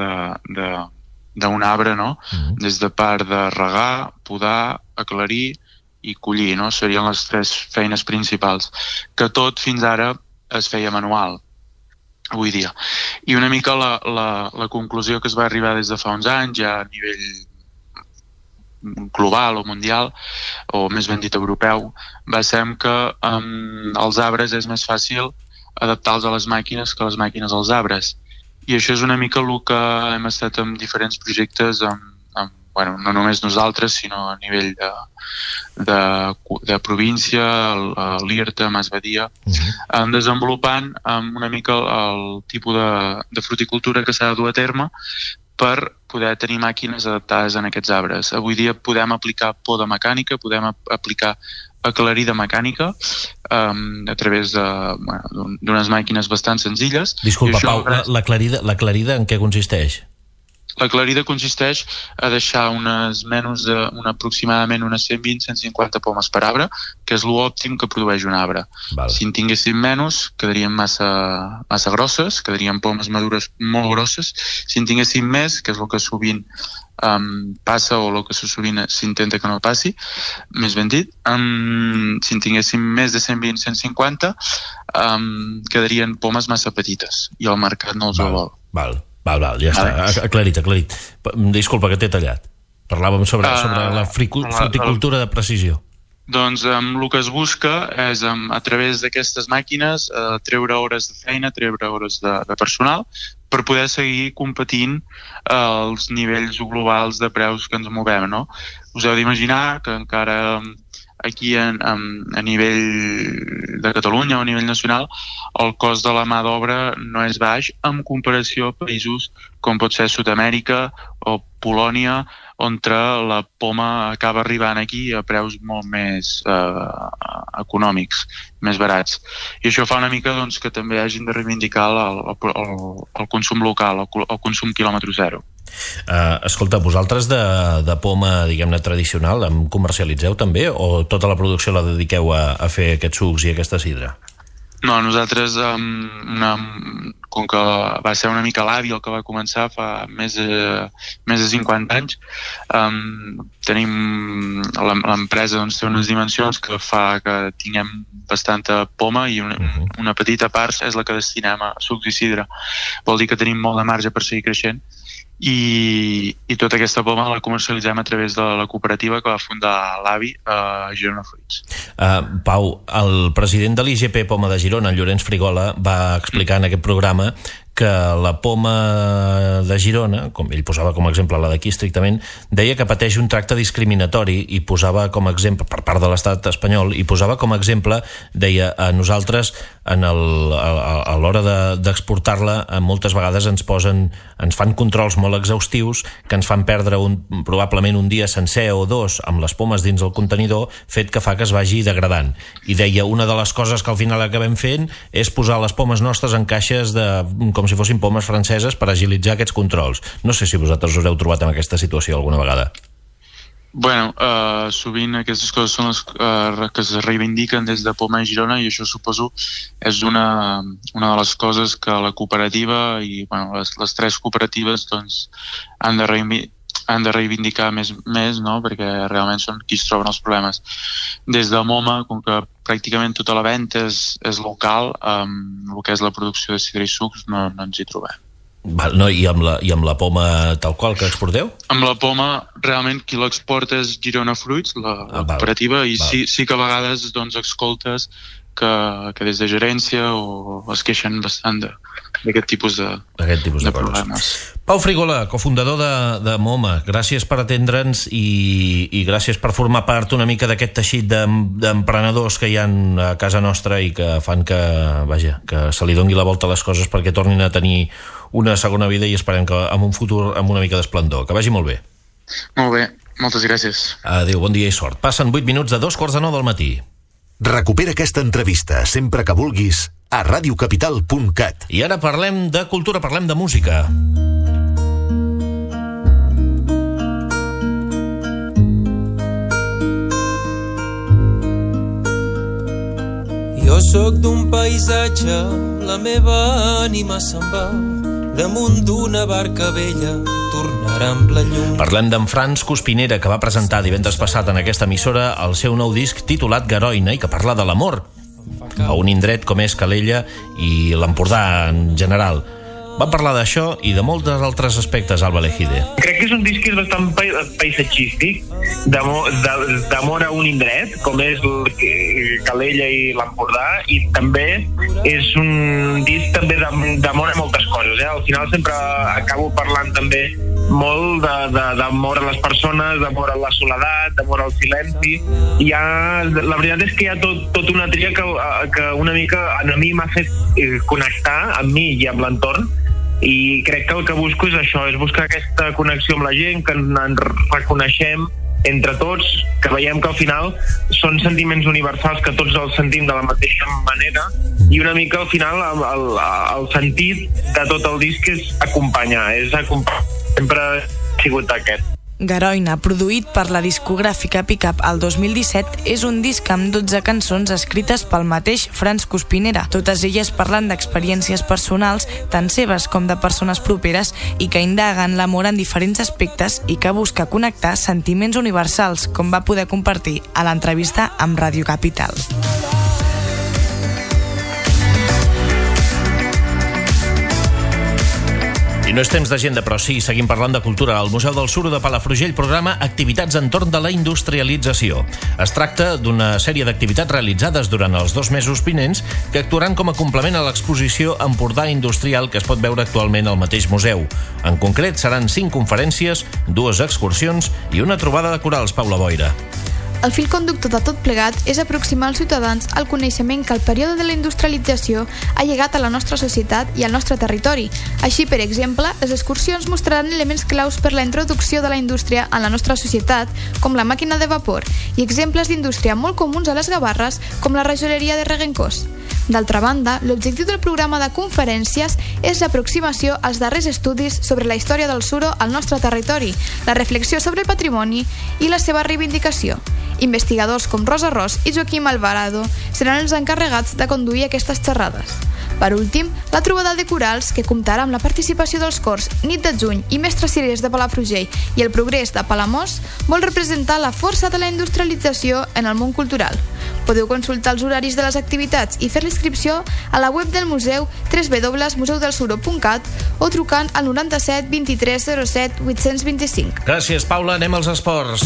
d'un arbre, no? Mm-hmm. Des de part de regar, podar, aclarir i collir, no? Serien les tres feines principals. Que tot fins ara es feia manual, avui dia. I una mica la, la, la conclusió que es va arribar des de fa uns anys, ja a nivell global o mundial, o més ben dit europeu, va ser que um, els arbres és més fàcil adaptar-los a les màquines que les màquines als arbres. I això és una mica el que hem estat en diferents projectes, amb, amb, bueno, no només nosaltres, sinó a nivell de, de, de província, l'I R T A, Masbadia, uh-huh. desenvolupant um, una mica el, el tipus de, de fruticultura que s'ha de dur a terme per poder tenir màquines adaptades en aquests arbres. Avui dia podem aplicar poda mecànica, podem aplicar aclarida mecànica um, a través de, bueno, d'unes màquines bastant senzilles. Disculpa, Pau, la, la, clarida, la clarida en què consisteix? La clarida consisteix a deixar unes menys de, una, aproximadament unes cent vint a cent cinquanta pomes per arbre, que és l'òptim que produeix un arbre. Val. Si en tinguéssim menys, quedarien massa, massa grosses, quedarien pomes madures molt grosses. Si en tinguéssim més, que és el que sovint um, passa o el que sovint s'intenta que no passi, més ben dit, um, si en tinguéssim més de cent vint a cent cinquanta, um, quedarien pomes massa petites i el mercat no els ho vol. Val. Val, val, ja vale. Està, aclarit, aclarit. Disculpa que t'he tallat. Parlàvem sobre, uh, sobre la fruticultura de precisió. Doncs um, el que es busca és, um, a través d'aquestes màquines, uh, treure hores de feina, treure hores de, de personal, per poder seguir competint uh, als nivells globals de preus que ens movem, no? Us heu d'imaginar que encara um, aquí en, en, a nivell de Catalunya o a nivell nacional el cost de la mà d'obra no és baix en comparació a països com pot ser Sud-amèrica o Polònia, on la poma acaba arribant aquí a preus molt més eh, econòmics, més barats. I això fa una mica doncs, que també hagin de reivindicar el, el, el consum local, el, el consum quilòmetre zero. Uh, escolta, vosaltres de, de poma, diguem-ne, tradicional, em comercialitzeu també o tota la producció la dediqueu a, a fer aquests sucs i aquesta sidra? No, nosaltres, um, una, com que va ser una mica l'avi el que va començar fa més de, més de cinquanta anys, um, tenim l'empresa doncs, té unes dimensions que fa que tinguem bastanta poma i una, uh-huh. una petita part és la que destinem a sucs i sidra. Vol dir que tenim molt de marge per seguir creixent. I, i tota aquesta poma la comercialitzem a través de la cooperativa que va fundar l'avi a Girona Fruits. Uh, Pau, el president de l'I G P Poma de Girona, en Llorenç Frigola, va explicar en aquest programa que la poma de Girona, com ell posava com a exemple la d'aquí estrictament, deia que pateix un tracte discriminatori i posava com a exemple, per part de l'estat espanyol, i posava com a exemple, deia, a nosaltres en el, a, a l'hora de, d'exportar-la moltes vegades ens posen, ens fan controls molt exhaustius que ens fan perdre un, probablement un dia sencer o dos amb les pomes dins el contenidor, fet que fa que es vagi degradant. I deia, una de les coses que al final acabem fent és posar les pomes nostres en caixes de, com si fossin pomes franceses per agilitzar aquests controls. No sé si vosaltres us heu trobat en aquesta situació alguna vegada. Bueno, uh, sovint aquestes coses són les uh, que es reivindiquen des de Poma i Girona i això suposo és una, una de les coses que la cooperativa i bueno, les, les tres cooperatives doncs, han de reivindicar han de reivindicar més, més no? Perquè realment són qui es troben els problemes. Des de Moma, com que pràcticament tota la venda és, és local, um, el que és la producció de sidra i sucs no, no ens hi trobem. Val, no, i, amb la, I amb la poma tal qual que exporteu? Amb la poma, realment, qui l'exporta és Girona Fruits, la, ah, la cooperativa, val, i val. Sí, sí que a vegades doncs, escoltes que, que des de gerència o es queixen bastant d'aquest tipus de, aquest tipus de, de problemes. Pau Frigola, cofundador de, de Moma, gràcies per atendre'ns i, i gràcies per formar part una mica d'aquest teixit d'emprenedors que hi ha a casa nostra i que fan que, vaja, que se li doni la volta a les coses perquè tornin a tenir una segona vida i esperem que en un futur amb una mica d'esplendor. Que vagi molt bé. Molt bé, moltes gràcies. Adéu, bon dia i sort. Passen vuit minuts de dos quarts de nou del matí. Recupera aquesta entrevista sempre que vulguis a radiocapital punt cat. I ara parlem de cultura, parlem de música. Jo sóc d'un paisatge, la meva ànima se'n va damunt d'una barca vella, tornarà amb la llum. Parlem d'en Frans Cuspinera, que va presentar divendres passat en aquesta emissora el seu nou disc titulat Garoina i que parla de l'amor a un indret com és Calella i l'Empordà en general. Vam parlar d'això i de molts altres aspectes, Alba Lejide. Crec que és un disc que és bastant paisatgístic, d'amor a un indret, com és Calella i l'Empordà, i també és un disc també d'amor a moltes coses. Eh? Al final sempre acabo parlant també molt d'amor a les persones, d'amor a la soledat, d'amor al silenci. I ha, la veritat és que hi ha tot, tot una tria que, que una mica a mi m'ha fet connectar amb mi i amb l'entorn, I crec que el que busco és això, és buscar aquesta connexió amb la gent, que ens reconeixem entre tots, que veiem que al final són sentiments universals que tots els sentim de la mateixa manera, i una mica al final el, el, el sentit de tot el disc és acompanyar, és acompanyar. Sempre ha sigut aquest. Garoina, produït per la discogràfica Pickup el dos mil disset, és un disc amb dotze cançons escrites pel mateix Franz Cuspinera. Totes elles parlen d'experiències personals, tant seves com de persones properes, i que indaguen l'amor en diferents aspectes i que busca connectar sentiments universals, com va poder compartir a l'entrevista amb Ràdio Capital. I no és temps d'agenda, però sí, seguim parlant de cultura. El Museu del Suro de Palafrugell programa activitats entorn de la industrialització. Es tracta d'una sèrie d'activitats realitzades durant els dos mesos vinents que actuaran com a complement a l'exposició Empordà Industrial que es pot veure actualment al mateix museu. En concret, seran cinc conferències, dues excursions i una trobada de corals, Paula Boira. El fil conductor de tot plegat és aproximar als ciutadans al coneixement que el període de la industrialització ha llegat a la nostra societat i al nostre territori. Així, per exemple, les excursions mostraran elements claus per la introducció de la indústria en la nostra societat, com la màquina de vapor, i exemples d'indústria molt comuns a les Gavarres, com la rajoleria de Regencós. D'altra banda, l'objectiu del programa de conferències és l'aproximació als darrers estudis sobre la història del suro al nostre territori, la reflexió sobre el patrimoni i la seva reivindicació. Investigadors com Rosa Ros i Joaquim Alvarado seran els encarregats de conduir aquestes xerrades. Per últim, la trobada de corals, que comptarà amb la participació dels cors Nit de Juny i Mestres Cirers de Palafrugell i el Progrés de Palamós, vol representar la força de la industrialització en el món cultural. Podeu consultar els horaris de les activitats i fer l'inscripció a la web del museu w w w punt museu del suro punt cat o trucant al noranta-set vint-i-tres zero set vuit-cents vint-i-cinc. Gràcies, Paula. Anem als esports.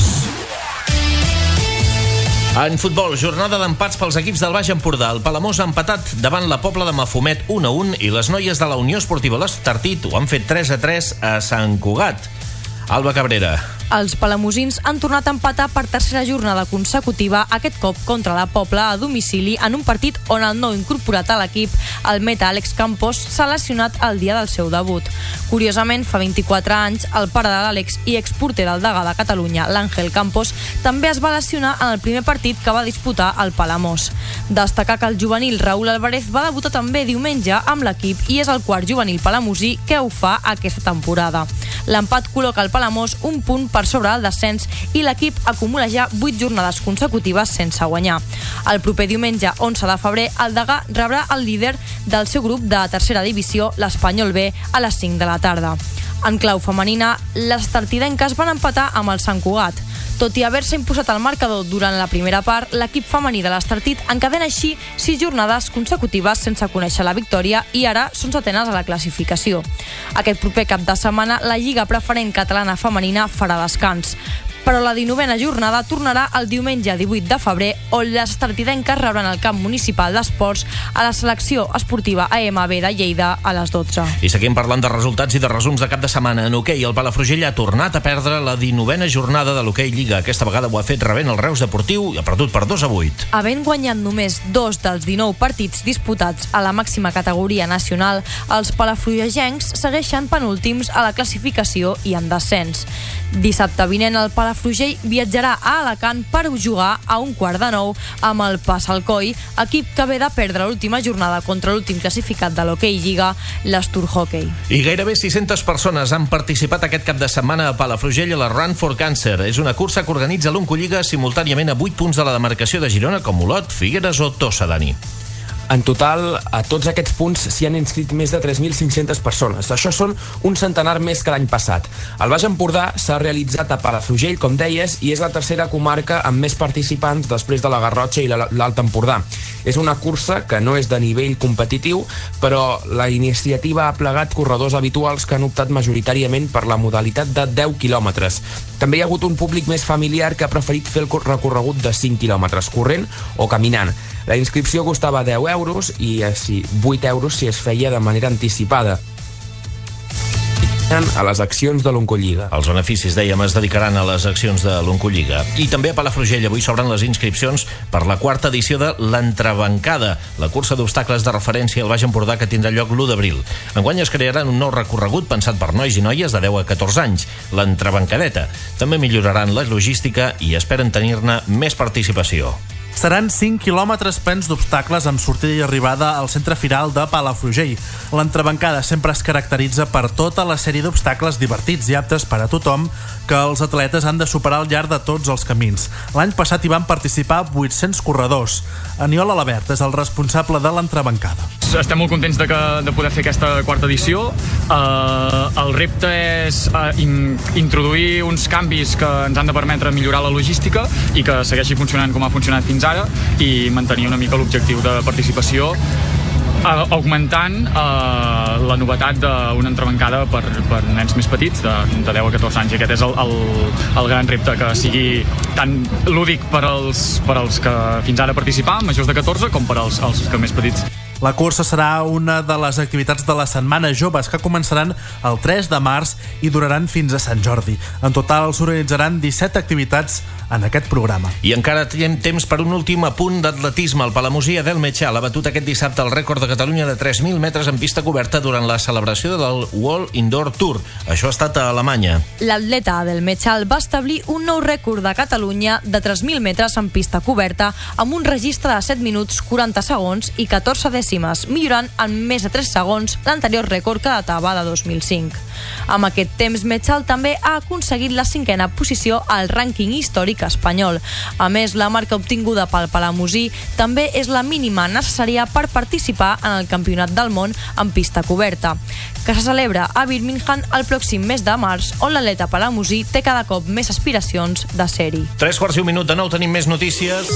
En futbol, jornada d'empats pels equips del Baix Empordà. El Palamós ha empatat davant la Pobla de Mafumet un a un i les noies de la Unió Esportiva l'Estartit ho han fet tres a tres a Sant Cugat. Alba Cabrera. Els palamosins han tornat a empatar per tercera jornada consecutiva, aquest cop contra la Pobla a domicili, en un partit on el nou incorporat a l'equip, el meta Àlex Campos, s'ha lesionat el dia del seu debut. Curiosament, fa vint-i-quatre anys, el pare de l'Àlex i exporter del degà de Catalunya, l'Àngel Campos, també es va lesionar en el primer partit que va disputar el Palamós. Destacar que el juvenil Raúl Álvarez va debutar també diumenge amb l'equip i és el quart juvenil palamosí que ho fa aquesta temporada. L'empat col·loca el Palamós un punt per sobre el descens i l'equip acumula ja vuit jornades consecutives sense guanyar. El proper diumenge, onze de febrer, el degà rebrà el líder del seu grup de tercera divisió, l'Espanyol B, a les cinc de la tarda. En clau femenina, les tartidenques van empatar amb el Sant Cugat. Tot i haver-se imposat el marcador durant la primera part, l'equip femení de l'Estartit encadena així sis jornades consecutives sense conèixer la victòria i ara són setenes a la classificació. Aquest proper cap de setmana, la Lliga Preferent Catalana Femenina farà descans. Però la dinovena jornada tornarà el diumenge divuit de febrer, on les estartidenques rebran el camp municipal d'esports a la selecció esportiva A M B de Lleida a les dotze. I seguim parlant de resultats i de resums de cap de setmana. En hoquei, el Palafrugell ha tornat a perdre la dinovena jornada de l'hoquei Lliga. Aquesta vegada ho ha fet rebent el Reus Deportiu i ha perdut per dos a vuit. Havent guanyat només dos dels dinou partits disputats a la màxima categoria nacional, els palafrugellencs segueixen penúltims a la classificació i en descens. Dissabte vinent el Palafrugell viatjarà a Alacant per jugar a un quart de nou amb el Passalcoll, equip que ve de perdre l'última jornada contra l'últim classificat de l'hoquei Lliga, l'Astur Hockey. I gairebé sis-centes persones han participat aquest cap de setmana a Palafrugell a la Run for Cancer. És una cursa que organitza l'Oncolliga simultàniament a vuit punts de la demarcació de Girona, com Olot, Figueres o Tossa, Dani. En total, a tots aquests punts s'hi han inscrit més de tres mil cinc-centes persones. Això són un centenar més que l'any passat. El Baix Empordà s'ha realitzat a Palafrugell, com deies, i és la tercera comarca amb més participants després de la Garrotxa i l'Alt Empordà. És una cursa que no és de nivell competitiu, però la iniciativa ha plegat corredors habituals que han optat majoritàriament per la modalitat de deu quilòmetres. També hi ha hagut un públic més familiar que ha preferit fer el recorregut de cinc quilòmetres, corrent o caminant. La inscripció costava deu euros i vuit euros si es feia de manera anticipada. a les accions de l'Oncolliga. Els beneficis, dèiem, es dedicaran a les accions de l'Oncolliga. I també a Palafrugell avui s'obren les inscripcions per la quarta edició de l'Entrebancada, la cursa d'obstacles de referència al Baix Empordà que tindrà lloc l'u d'abril. Enguany es crearan un nou recorregut pensat per nois i noies de deu a catorze anys, l'Entrebancadeta. També milloraran la logística i esperen tenir-ne més participació. Seran cinc quilòmetres plens d'obstacles amb sortida i arribada al centre firal de Palafrugell. L'entrebancada sempre es caracteritza per tota la sèrie d'obstacles divertits i aptes per a tothom que els atletes han de superar al llarg de tots els camins. L'any passat hi van participar vuit-cents corredors. Aniol Alabert és el responsable de l'entrebancada. Estem molt contents de, que, de poder fer aquesta quarta edició. Uh, el repte és uh, in, introduir uns canvis que ens han de permetre millorar la logística i que segueixi funcionant com ha funcionat fins ara i mantenir una mica l'objectiu de participació, uh, augmentant uh, la novetat d'una entrebancada per, per nens més petits de, de deu a catorze anys, i aquest és el, el, el gran repte, que sigui tan lúdic per als, per als que fins ara participaven, majors de catorze, com per als, als que més petits. La cursa serà una de les activitats de la Setmana Joves que començaran el tres de març i duraran fins a Sant Jordi. En total s'organitzaran disset activitats en aquest programa. I encara tenim temps per un últim apunt d'atletisme. El Palamosí Adel Mechal ha batut aquest dissabte el rècord de Catalunya de tres mil metres en pista coberta durant la celebració del World Indoor Tour. Això ha estat a Alemanya. L'atleta Adel Mechal va establir un nou rècord de Catalunya de tres mil metres en pista coberta amb un registre de set minuts quaranta segons i catorze dècimes, millorant en més de tres segons l'anterior rècord que datava de dos mil cinc. Amb aquest temps, Mechal també ha aconseguit la cinquena posició al rànquing històric espanyol. A més, la marca obtinguda pel Palamosí també és la mínima necessària per participar en el Campionat del Món en pista coberta, que se celebra a Birmingham el pròxim mes de març, on l'atleta palamosí té cada cop més aspiracions de ser-hi. Tres quarts i un minut de nou, tenim més notícies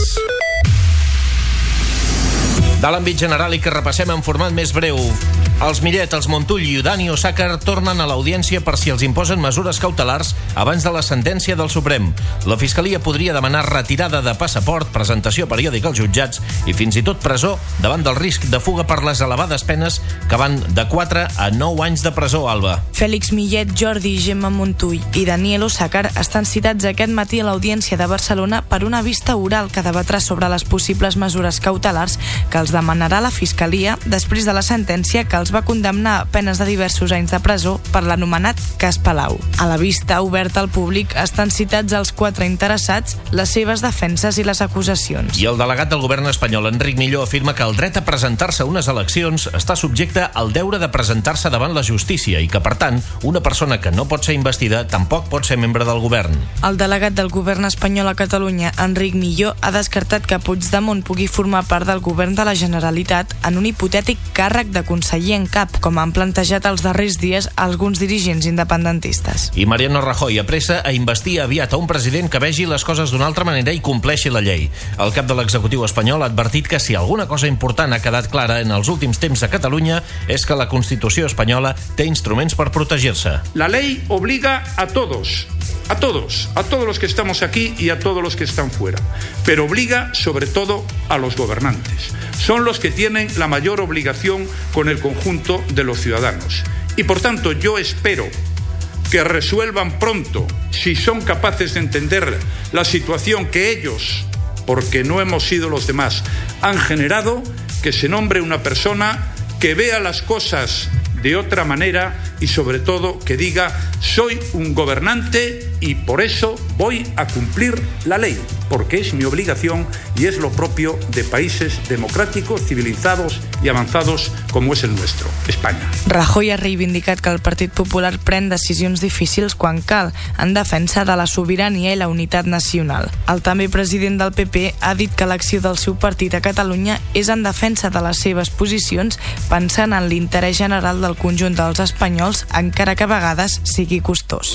de l'àmbit general i que repassem en format més breu. Els Millet, els Montull i Dani Osàcar tornen a l'audiència per si els imposen mesures cautelars abans de la sentència del Suprem. La Fiscalia podria demanar retirada de passaport, presentació periòdica als jutjats i fins i tot presó davant del risc de fuga per les elevades penes que van de quatre a nou anys de presó, Alba. Fèlix Millet, Jordi i Gemma Montull i Daniel Osàcar estan citats aquest matí a l'Audiència de Barcelona per una vista oral que debatrà sobre les possibles mesures cautelars que els demanarà la Fiscalia després de la sentència que els va condemnar a penes de diversos anys de presó per l'anomenat cas Palau. A la vista oberta al públic estan citats els quatre interessats, les seves defenses i les acusacions. I el delegat del govern espanyol, Enric Milló, afirma que el dret a presentar-se a unes eleccions està subjecte al deure de presentar-se davant la justícia i que, per tant, una persona que no pot ser investida tampoc pot ser membre del govern. El delegat del govern espanyol a Catalunya, Enric Milló, ha descartat que Puigdemont pugui formar part del govern de la Generalitat en un hipotètic càrrec de conseller en cap, com han plantejat els darrers dies alguns dirigents independentistes. I Mariano Rajoy apressa a investir aviat a un president que vegi les coses d'una altra manera i compleixi la llei. El cap de l'executiu espanyol ha advertit que si alguna cosa important ha quedat clara en els últims temps a Catalunya és que la Constitució espanyola té instruments per protegir-se. La ley obliga a todos, a todos, a todos los que estamos aquí y a todos los que están fuera, pero obliga sobre todo a los gobernantes. Son los que tienen la mayor obligación con el conjunto de los ciudadanos. Y por tanto yo espero que resuelvan pronto, si son capaces de entender la situación que ellos, porque no hemos sido los demás, han generado, que se nombre una persona que vea las cosas de otra manera y sobre todo que diga soy un gobernante y por eso voy a cumplir la ley, porque es mi obligación y es lo propio de países democráticos, civilizados y avanzados como es el nuestro, España. Rajoy ha reivindicat que el Partit Popular pren decisions difícils quan cal, en defensa de la sobirania i la unitat nacional. El també president del P P ha dit que l'acció del seu partit a Catalunya és en defensa de les seves posicions, pensant en l'interès general del conjunt dels espanyols, encara que a vegades sigui costós.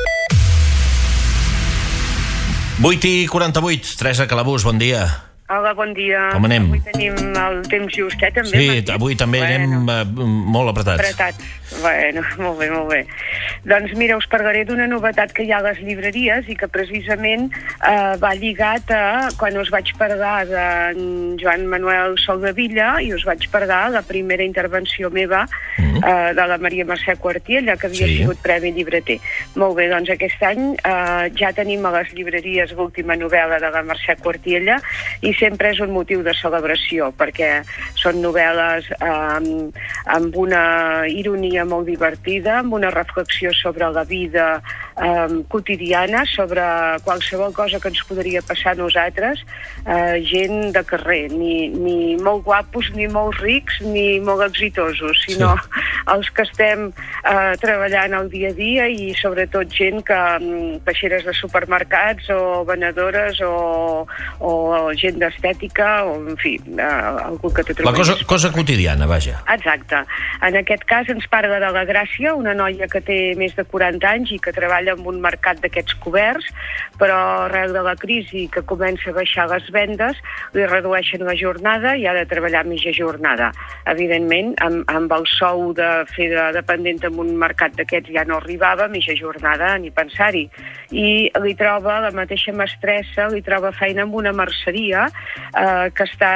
vuit i quaranta-vuit, Teresa Calabús, bon dia. Hola, bon dia. Com anem? Avui tenim el temps just, eh, també. Sí, avui també bueno, anem uh, molt apretats. Apretats. Bueno, molt bé, molt bé. Doncs mira, us parlaré d'una novetat que hi ha a les llibreries i que precisament eh, va lligat a quan us vaig parlar de Joan Manuel Soldevilla i us vaig parlar la primera intervenció meva mm. uh, de la Maria Mercè Quartiella, que havia Sí. sigut Premi Llibreter. Molt bé, doncs aquest any uh, ja tenim a les llibreries l'última novel·la de la Mercè Quartiella i sempre és un motiu de celebració, perquè són novel·les um, amb una ironia molt divertida, amb una reflexió sobre la vida um, quotidiana, sobre qualsevol cosa que ens podria passar a nosaltres, uh, gent de carrer, ni, ni molt guapos, ni molt rics, ni molt exitosos, sinó sí. els que estem uh, treballant el dia a dia i sobretot gent que um, peixeres de supermercats o venedores o, o gent d'estètica o, en fi, uh, algú que te trobes. La cosa, cosa quotidiana, vaja. Exacte. En aquest cas ens parla de la Gràcia, una noia que té més de quaranta anys i que treballa en un mercat d'aquests coberts, però arrel de la crisi que comença a baixar les vendes, li redueixen la jornada i ha de treballar mitja jornada. Evidentment, amb, amb el sou de fer de dependent en un mercat d'aquests ja no arribava, mitja jornada ni pensar-hi. I li troba, la mateixa mestressa, li troba feina en una merceria eh, que està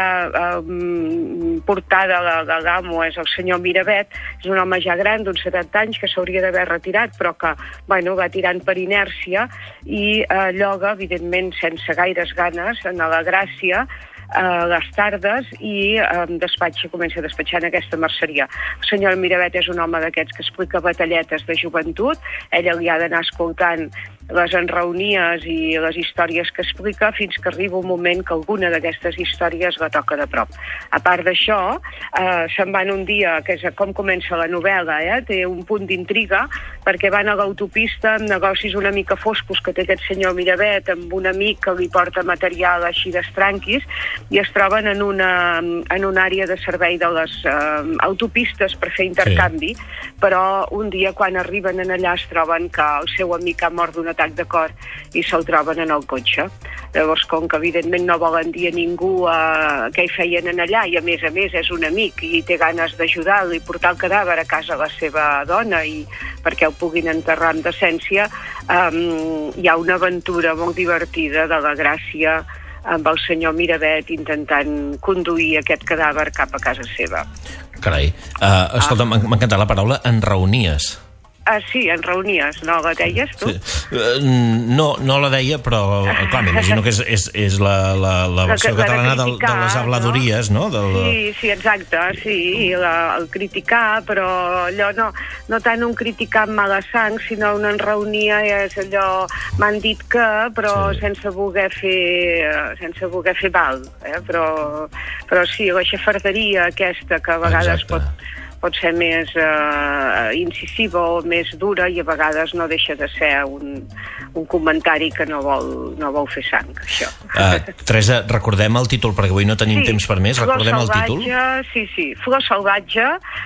eh, portada, la, la l'amo és el senyor Miravet, és un home ja gran d'uns setanta anys que s'hauria d'haver retirat, però que bueno, va tirant per inèrcia i eh, lloga, evidentment, sense gaires ganes, en la Gràcia, a les tardes i eh, despatxa, comença a despatxar en aquesta merceria. El senyor Miravet és un home d'aquests que explica batalletes de joventut, ella li ha d'anar escoltant les enraonies i les històries que explica fins que arriba un moment que alguna d'aquestes històries la toca de prop. A part d'això, eh, se'n van un dia, que és com comença la novel·la, eh? Té un punt d'intriga, perquè van a l'autopista amb negocis una mica foscos que té aquest senyor Miravet, amb un amic que li porta material així d'estranquis, i es troben en una, en una àrea de servei de les eh, autopistes per fer intercanvi, sí. Però un dia quan arriben en allà es troben que el seu amic ha mort d'un atac de cor i se'l troben en el cotxe. Llavors, com que evidentment no volen dir a ningú eh, què hi feien en allà, i a més a més és un amic i té ganes d'ajudar-lo i portar el cadàver a casa a la seva dona i perquè el puguin enterrar amb decència, eh, hi ha una aventura molt divertida de la Gràcia amb el senyor Miravet intentant conduir aquest cadàver cap a casa seva. Carai, uh, escolta, ah. m'ha encantat la paraula enraonies. Ah, sí, en reunies, no la deies, tu? Sí. Uh, no, no la deia, però, clar, m'imagino que és, és, és la, la, la versió la, catalana de, de les habladories, no? no? Del... Sí, sí, exacte, sí, la, el criticar, però allò no, no tant un criticar amb mala sang, sinó una enraonia és allò, m'han dit que, però sí. sense voler fer sense voler fer mal, eh? però, però sí, la xafarderia aquesta que a vegades Exacte. pot pot ser més eh, incisiva o més dura i a vegades no deixa de ser un, un comentari que no vol, no vol fer sang, això. Uh, Teresa, recordem el títol, perquè avui no tenim sí, temps per més. Recordem Flor salvatge, el títol? Sí, sí, Flor salvatge,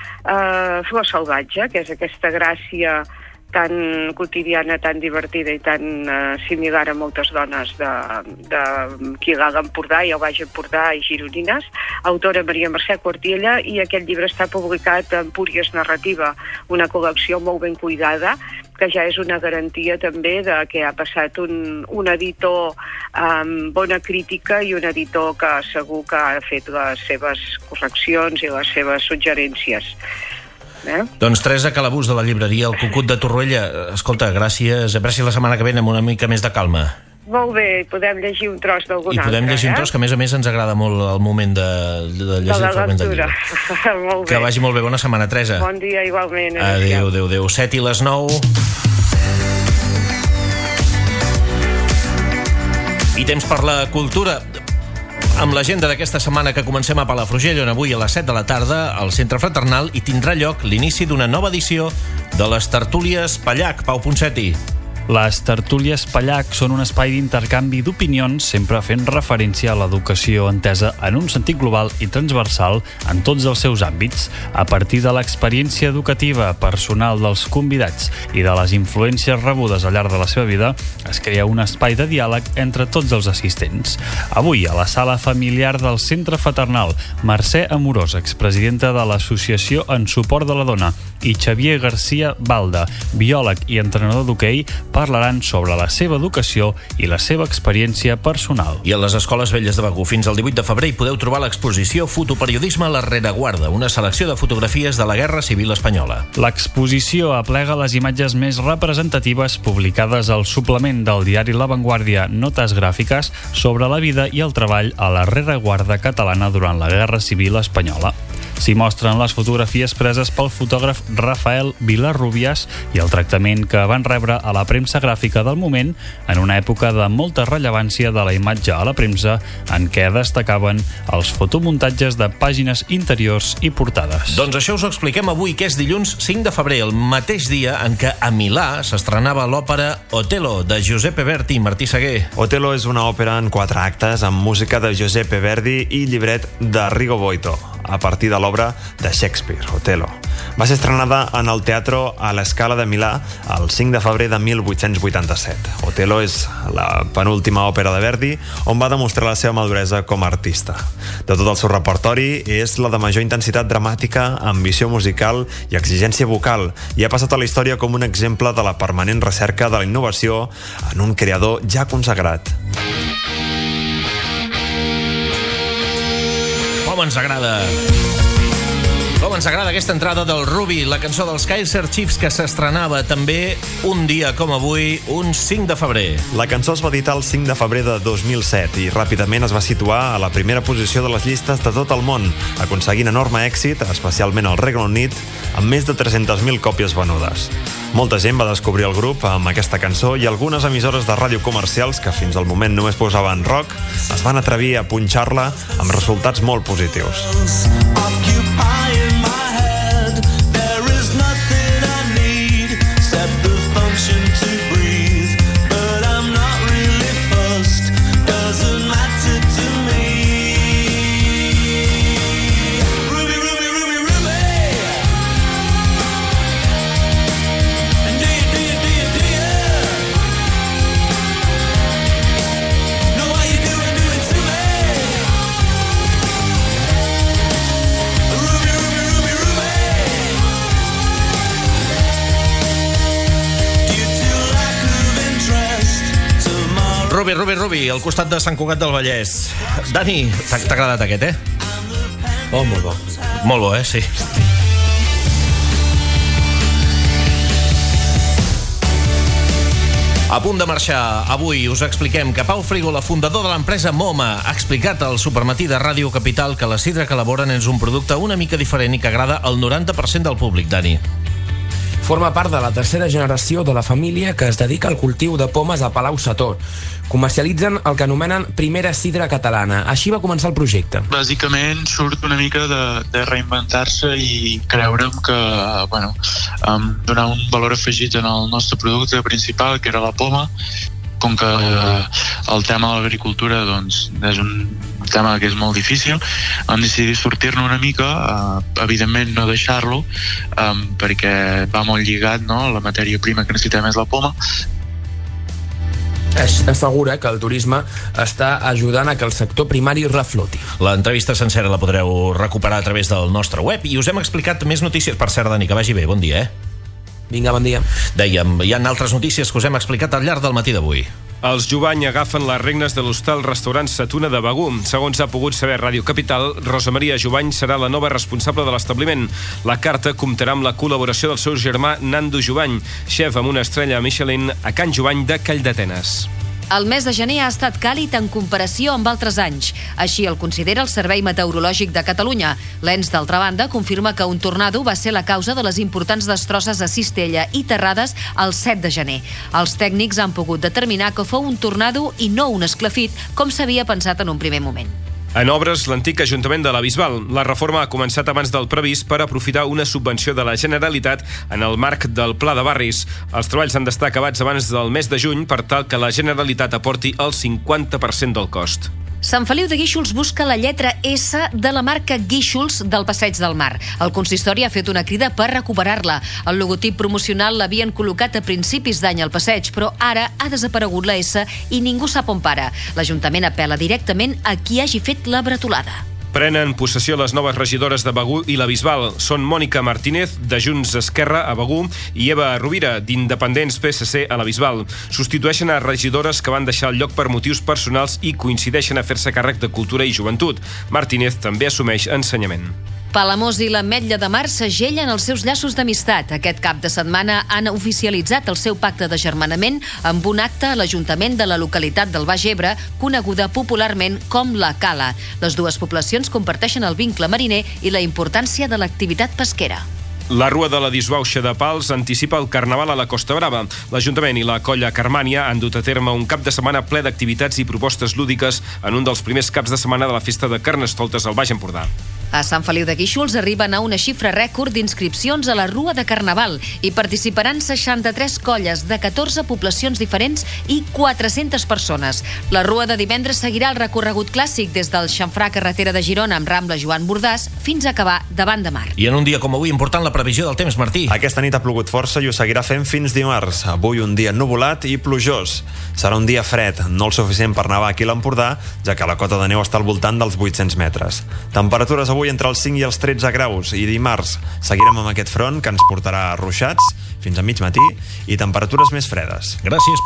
uh, Flor salvatge, que és aquesta gràcia tan quotidiana, tan divertida i tan uh, similar a moltes dones de, de qui l'ha d'Empordà i el Baix Empordà i gironines, autora Maria Mercè Quartiella, i aquest llibre està publicat en Empúries Narrativa, una col·lecció molt ben cuidada, que ja és una garantia també de que ha passat un, un editor amb bona crítica i un editor que segur que ha fet les seves correccions i les seves suggerències. Eh? Doncs Teresa Calabús, de la llibreria El Cucut de Torroella. Escolta, gràcies. A veure si la setmana que ve amb una mica més de calma. Molt bé, podem llegir un tros d'algun altre. I podem llegir eh? un tros, que a més a més ens agrada molt el moment de, de llegir de el fragment del llibre. Molt bé. Que vagi molt bé. Bona setmana, Teresa. Bon dia, igualment. Adéu, adéu, adéu. Set i les nou. I temps per la cultura. Amb l'agenda d'aquesta setmana que comencem a Palafrugell, on avui a les set de la tarda al Centre Fraternal hi tindrà lloc l'inici d'una nova edició de les tertúlies Pallac. Pau Ponseti. Les tertúlies Pallac són un espai d'intercanvi d'opinions, sempre fent referència a l'educació entesa en un sentit global i transversal en tots els seus àmbits. A partir de l'experiència educativa personal dels convidats i de les influències rebudes al llarg de la seva vida, es crea un espai de diàleg entre tots els assistents. Avui, a la sala familiar del Centre Fraternal, Mercè Amorós, expresidenta de l'Associació en Suport de la Dona, i Xavier García Balda, biòleg i entrenador d'hoquei, parlaran sobre la seva educació i la seva experiència personal. I a les Escoles Velles de Begur fins al divuit de febrer hi podeu trobar l'exposició Fotoperiodisme a la rereguarda, una selecció de fotografies de la Guerra Civil Espanyola. L'exposició aplega les imatges més representatives publicades al suplement del diari La Vanguardia Notes Gràfiques sobre la vida i el treball a la rereguarda catalana durant la Guerra Civil Espanyola. S'hi mostren les fotografies preses pel fotògraf Rafael Vilarrubias i el tractament que van rebre a la premsa gràfica del moment en una època de molta rellevància de la imatge a la premsa en què destacaven els fotomuntatges de pàgines interiors i portades. Doncs això us ho expliquem avui, que és dilluns cinc de febrer, el mateix dia en què a Milà s'estrenava l'òpera Otello, de Giuseppe Verdi i Martí Seguer. Otello és una òpera en quatre actes amb música de Giuseppe Verdi i llibret de Rigo Boito, a partir de l'obra de Shakespeare, Otello. Va ser estrenada en el Teatro a la Scala de Milà el cinc de febrer de mil vuit-cents vuitanta-set. Otello és la penúltima òpera de Verdi on va demostrar la seva maduresa com a artista. De tot el seu repertori és la de major intensitat dramàtica, ambició musical i exigència vocal, i ha passat a la història com un exemple de la permanent recerca de la innovació en un creador ja consagrat. Com ens agrada! Com ens agrada aquesta entrada del Ruby, la cançó dels Kaiser Chiefs que s'estrenava també un dia com avui, un cinc de febrer. La cançó es va editar el cinc de febrer de dos mil set i ràpidament es va situar a la primera posició de les llistes de tot el món, aconseguint enorme èxit, especialment al Regne Unit, amb més de tres-centes mil còpies venudes. Molta gent va descobrir el grup amb aquesta cançó i algunes emissores de ràdio comercials que fins al moment només posaven rock es van atrevir a punxar-la amb resultats molt positius. Ruby, Ruby, Ruby, al costat de Sant Cugat del Vallès. Dani, t'ha agradat aquest, eh? Oh, molt bo. Molt bo, eh? Sí. A punt de marxar, avui us expliquem que Pau Frigola, fundador de l'empresa Moma, ha explicat al Supermatí de Ràdio Capital que la sidra que elaboren és un producte una mica diferent i que agrada al noranta per cent del públic, Dani. Forma part de la tercera generació de la família que es dedica al cultiu de pomes a Palau-sator. Comercialitzen el que anomenen primera sidra catalana. Així va començar el projecte. Bàsicament surt una mica de, de reinventar-se i creure'm que, bueno, um, donar un valor afegit en el nostre producte principal, que era la poma. Com que el tema de l'agricultura doncs, és un tema que és molt difícil, vam decidir sortir-ne una mica, eh, evidentment no deixar-lo, eh, perquè va molt lligat, no?, la matèria prima que necessitem és la poma. Assegura que el turisme està ajudant a que el sector primari refloti. L'entrevista sencera la podreu recuperar a través del nostre web i us hem explicat més notícies. Per cert, Dani, que vagi bé, bon dia, eh? Vinga, bon dia. Dèiem, hi ha altres notícies que us hem explicat al llarg del matí d'avui. Els Jubany agafen les regnes de l'hostal restaurant Setuna de Begur. Segons ha pogut saber Ràdio Capital, Rosa Maria Jubany serà la nova responsable de l'establiment. La carta comptarà amb la col·laboració del seu germà Nando Jubany, xef amb una estrella Michelin a Can Jubany de Calldetenes. El mes de gener ha estat càlid en comparació amb altres anys. Així el considera el Servei Meteorològic de Catalunya. L'E N S, d'altra banda, confirma que un tornado va ser la causa de les importants destrosses a Cistella i Terrades el set de gener. Els tècnics han pogut determinar que fou un tornado i no un esclafit, com s'havia pensat en un primer moment. En obres, l'antic Ajuntament de la Bisbal. La reforma ha començat abans del previst per aprofitar una subvenció de la Generalitat en el marc del Pla de Barris. Els treballs han d'estar acabats abans del mes de juny per tal que la Generalitat aporti el cinquanta per cent del cost. Sant Feliu de Guíxols busca la lletra S de la marca Guíxols del Passeig del Mar. El consistori ha fet una crida per recuperar-la. El logotip promocional l'havien col·locat a principis d'any al passeig, però ara ha desaparegut la S i ningú sap on para. L'Ajuntament apel·la directament a qui hagi fet la bretolada. Prenen possessió les noves regidores de Begur i la Bisbal. Són Mònica Martínez, de Junts Esquerra, a Begur, i Eva Rovira, d'Independents P S C, a la Bisbal. Substitueixen a regidores que van deixar el lloc per motius personals i coincideixen a fer-se càrrec de Cultura i Joventut. Martínez també assumeix ensenyament. Palamós i l'Ametlla de Mar segellen els seus llaços d'amistat. Aquest cap de setmana han oficialitzat el seu pacte d'agermanament amb un acte a l'Ajuntament de la localitat del Baix Ebre, coneguda popularment com la Cala. Les dues poblacions comparteixen el vincle mariner i la importància de l'activitat pesquera. La Rua de la Disbauxa de Pals anticipa el Carnaval a la Costa Brava. L'Ajuntament i la Colla Carmània han dut a terme un cap de setmana ple d'activitats i propostes lúdiques en un dels primers caps de setmana de la festa de Carnestoltes al Baix Empordà. A Sant Feliu de Guíxols arriben a una xifra rècord d'inscripcions a la Rua de Carnaval i participaran seixanta-tres colles de catorze poblacions diferents i quatre-centes persones. La Rua de divendres seguirà el recorregut clàssic des del Xamfrà carretera de Girona amb Rambla Joan Bordàs fins a acabar davant de mar. I en un dia com avui important la previsió del temps, Martí. Aquesta nit ha plogut força i ho seguirà fent fins dimarts. Avui un dia nuvolat i plujós. Serà un dia fred, no el suficient per nevar aquí a l'Empordà, ja que la cota de neu està al voltant dels vuit-cents metres. Temperatures avui entre els cinc i els tretze graus i dimarts seguirem amb aquest front que ens portarà ruixats fins a mig matí i temperatures més fredes. Gràcies.